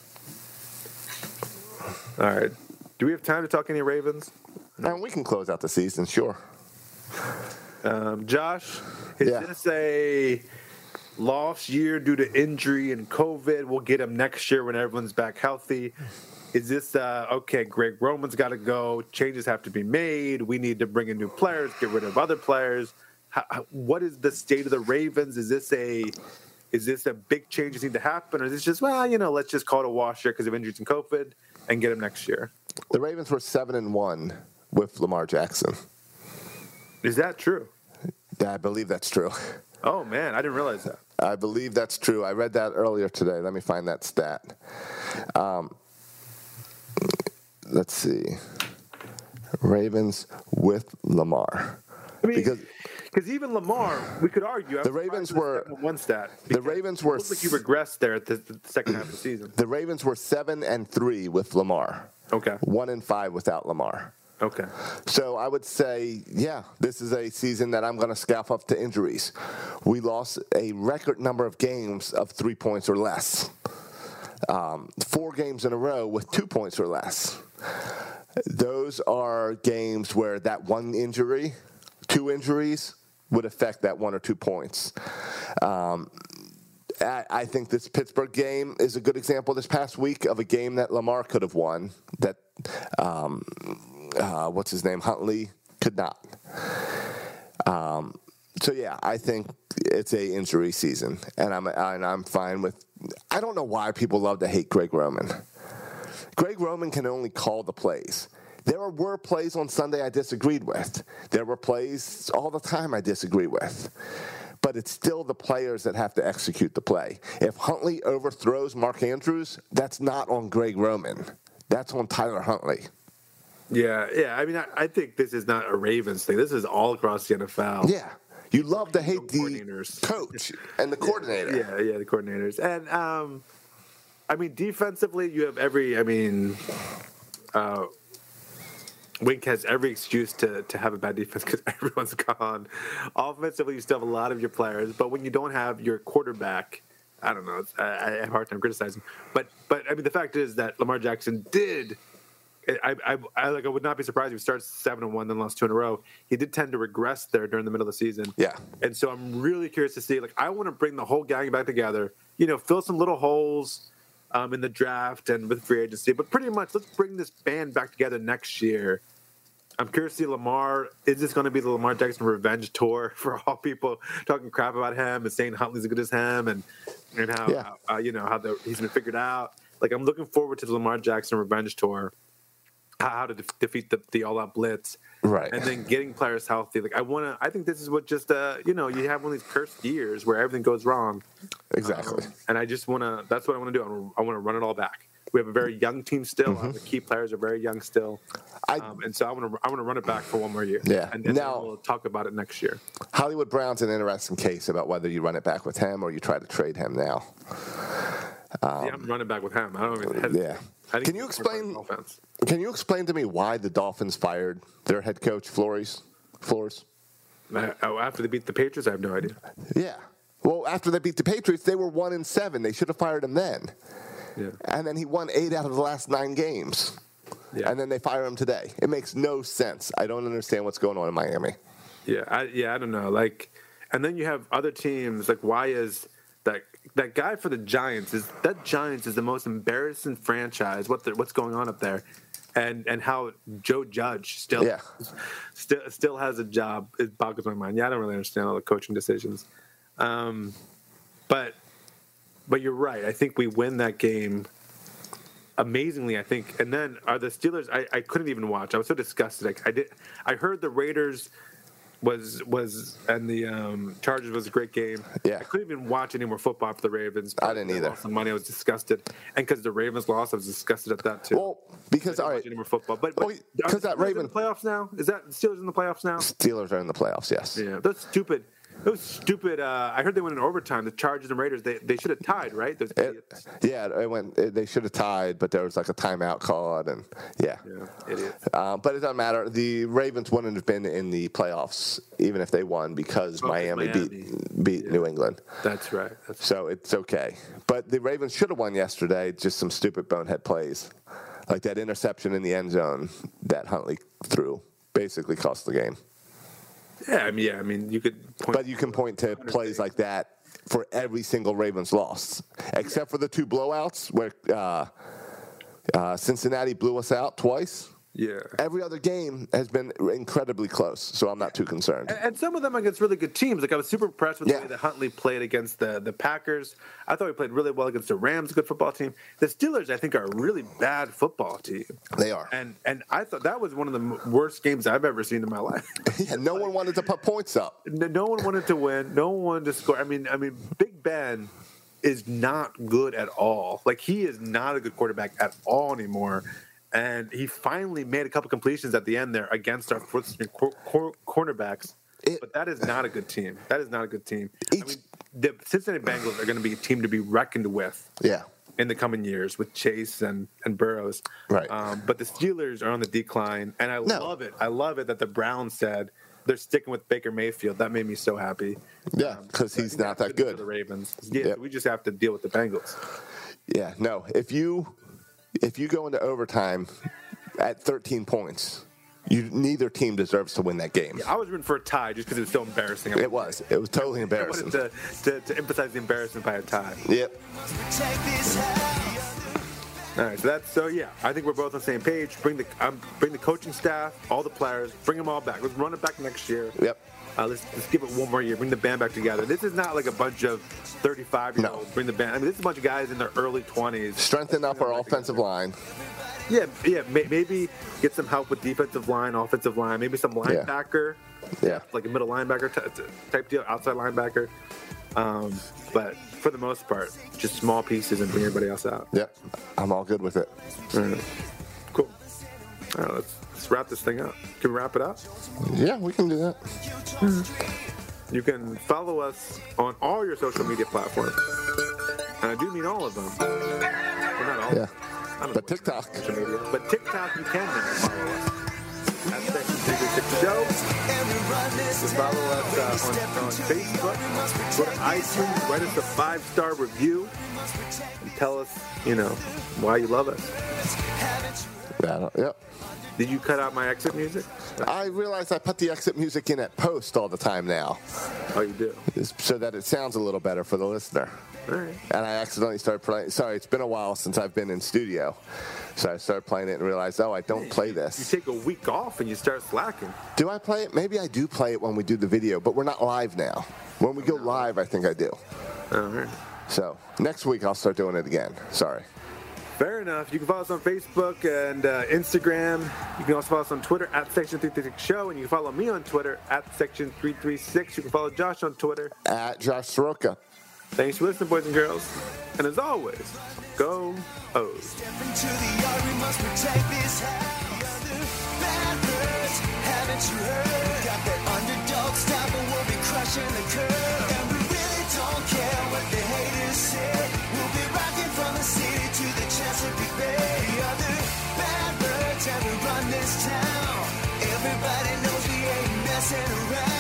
All right. Do we have time to talk any Ravens? And we can close out the season, sure. Um, Josh, is Yeah. this a lost year due to injury and COVID? We'll get him next year when everyone's back healthy. Is this, uh, okay, Greg Roman's got to go. Changes have to be made. We need to bring in new players, get rid of other players. How, how, what is the state of the Ravens? Is this a is this a big change that need to happen? Or is this just, well, you know, let's just call it a wash year because of injuries and COVID and get him next year? The Ravens were seven and one with Lamar Jackson. Is that true? Yeah, I believe that's true. Oh, man, I didn't realize that. I believe that's true. I read that earlier today. Let me find that stat. Um, let's see. Ravens with Lamar. I mean, Because because even Lamar, we could argue. The Ravens were- one stat. the because Ravens were It looks like you regressed there at the, the second half of the season. the Ravens were seven and three with Lamar. Okay. One and five without Lamar. Okay. So I would say, yeah, this is a season that I'm going to scoff up to injuries. We lost a record number of games of three points or less. um, four games in a row with two points or less. Those are games where that one injury, two injuries, would affect that one or two points. Um, I, I think this Pittsburgh game is a good example this past week of a game that Lamar could have won, that, um, uh, what's his name, Huntley could not. Um, so, yeah, I think it's a injury season, and I'm, and I'm fine with – I don't know why people love to hate Greg Roman. Greg Roman can only call the plays. There were plays on Sunday I disagreed with. There were plays all the time I disagree with. But it's still the players that have to execute the play. If Huntley overthrows Mark Andrews, that's not on Greg Roman. That's on Tyler Huntley. Yeah, yeah. I mean, I, I think this is not a Ravens thing. This is all across the N F L. Yeah. You love to hate the coordinators. Coach and the coordinator. Yeah, yeah, the coordinators. And, um, I mean, defensively, you have every, I mean, uh, Wink has every excuse to, to have a bad defense because everyone's gone. Offensively, you still have a lot of your players, but when you don't have your quarterback, I don't know. I, I have a hard time criticizing. But, but I mean, the fact is that Lamar Jackson did – I, I, I like. I would not be surprised if he starts seven and one, then lost two in a row. He did tend to regress there during the middle of the season. Yeah, and so I'm really curious to see. Like, I want to bring the whole gang back together. You know, fill some little holes um, in the draft and with free agency. But pretty much, let's bring this band back together next year. I'm curious to see Lamar. Is this going to be the Lamar Jackson revenge tour for all people talking crap about him and saying Huntley's as good as him and and how yeah. uh, you know how the, he's been figured out? Like, I'm looking forward to the Lamar Jackson revenge tour. How to de- defeat the, the all-out blitz, right? And then getting players healthy. Like I want to. I think this is what just uh, you know, you have one of these cursed years where everything goes wrong. Exactly. Um, and I just want to. That's what I want to do. I want to run it all back. We have a very young team still. Mm-hmm. The key players are very young still. I, um, and so I want to. I want to run it back for one more year. Yeah. And, and now then we'll talk about it next year. Hollywood Brown's an interesting case about whether you run it back with him or you try to trade him now. Um, yeah, I'm running back with him. I don't even. Yeah. I Can you explain? Can you explain to me why the Dolphins fired their head coach Flores? Flores? Uh, oh, after they beat the Patriots, I have no idea. Yeah. Well, after they beat the Patriots, they were one and seven. They should have fired him then. Yeah. And then he won eight out of the last nine games. Yeah. And then they fire him today. It makes no sense. I don't understand what's going on in Miami. Yeah. I, yeah. I don't know. Like, and then you have other teams. Like, why is that? That guy for the Giants is that Giants is the most embarrassing franchise. What the, what's going on up there, and and how Joe Judge still yeah. still still has a job. It boggles my mind. Yeah, I don't really understand all the coaching decisions, um, but but you're right. I think we win that game amazingly. I think, and then are the Steelers? I, I couldn't even watch. I was so disgusted. I, I did. I heard the Raiders. Was was and the um, Chargers was a great game. Yeah, I couldn't even watch any more football for the Ravens. I didn't either. Lost some money. I was disgusted, and because the Ravens lost, I was disgusted at that too. Well, because I all right, any more football, but because well, that Ravens in the playoffs now is that Steelers in the playoffs now? Steelers are in the playoffs. Yes. Yeah, that's stupid. Those stupid. Uh, I heard they went in overtime. The Chargers and Raiders. They they should have tied, right? Those it, yeah, it went. It, they should have tied, but there was like a timeout called, and yeah. Yeah, idiots. Uh, but it doesn't matter. The Ravens wouldn't have been in the playoffs even if they won because oh, Miami, Miami beat beat yeah. New England. That's right. That's so right. It's okay. But the Ravens should have won yesterday. Just some stupid bonehead plays, like that interception in the end zone that Huntley threw, basically cost the game. Yeah, I mean, yeah, I mean, you could. Point but you can point to plays like that for every single Ravens loss, except for the two blowouts where uh, uh, Cincinnati blew us out twice. Yeah. Every other game has been incredibly close, so I'm not too concerned. And, and some of them against really good teams. Like I was super impressed with yeah. the way that Huntley played against the, the Packers. I thought he played really well against the Rams, a good football team. The Steelers, I think, are a really bad football team. They are. And and I thought that was one of the worst games I've ever seen in my life. yeah, no one wanted to put points up. No, no one wanted to win. No one wanted to score. I mean, I mean, Big Ben is not good at all. Like he is not a good quarterback at all anymore. And he finally made a couple completions at the end there against our fourth string cor- cor- cornerbacks. It, but that is not a good team. That is not a good team. Each, I mean, the Cincinnati Bengals are going to be a team to be reckoned with. Yeah. In the coming years with Chase and, and Burrows. Right. Um, but the Steelers are on the decline. And I no. love it. I love it that the Browns said they're sticking with Baker Mayfield. That made me so happy. Yeah, because um, he's not that good. For the Ravens. Yeah, yep. so we just have to deal with the Bengals. Yeah, no. If you if you go into overtime at thirteen points, you neither team deserves to win that game. I was rooting for a tie just because it was so embarrassing. It was. It was totally I embarrassing. wanted to, to, to emphasize the embarrassment by a tie. Yep. All right, so that's so yeah. I think we're both on the same page. Bring the um, bring the coaching staff, all the players, bring them all back. Let's run it back next year. Yep. Uh, let's, let's give it one more year. Bring the band back together. This is not like a bunch of thirty-five-year-olds. No. Bring the band. I mean, this is a bunch of guys in their early twenties. Strengthen up our offensive line. Yeah, yeah. May, maybe get some help with defensive line, offensive line. Maybe some linebacker. Yeah. Like a middle linebacker t- type deal, outside linebacker. Um, but for the most part, just small pieces and bring everybody else out. Yep. I'm all good with it. All right. Cool. All right, let's, let's wrap this thing up. Can we wrap it up? Yeah, we can do that. You can follow us on all your social media platforms. And I do mean all of them. Well, not all. Yeah. I don't But know. TikTok. Social media. But TikTok, you can now follow us. At Section three thirty-six Show. You follow us uh, on, on Facebook. Go to iTunes. Write us a five-star review. And tell us, you know, why you love us. Yeah, yep. Did you cut out my exit music? I realize I put the exit music in at post all the time now, Oh, you do? so that it sounds a little better for the listener. All right. And I accidentally started playing. Sorry, it's been a while since I've been in studio. So I started playing it and realized, oh, I don't play You this. take a week off and you start slacking. Do I play it? Maybe I do play it when we do the video, but we're not live now. When we go live, I think I do. All right. So next week I'll start doing it again. Sorry. Fair enough. You can follow us on Facebook and uh, Instagram. You can also follow us on Twitter at Section three thirty-six Show, and you can follow me on Twitter at Section three thirty-six. You can follow Josh on Twitter. At Josh Soroka. Thanks for listening, boys and girls. And as always, go O's. Step into the yard, we must protect this house. Bad birds, haven't you heard? Got that underdog style, but we'll be crushing the curve. And we really don't care what the haters say. We'll be rocking from the city to the Chesapeake Bay. Other bad birds have run this town. Everybody knows we ain't messing around.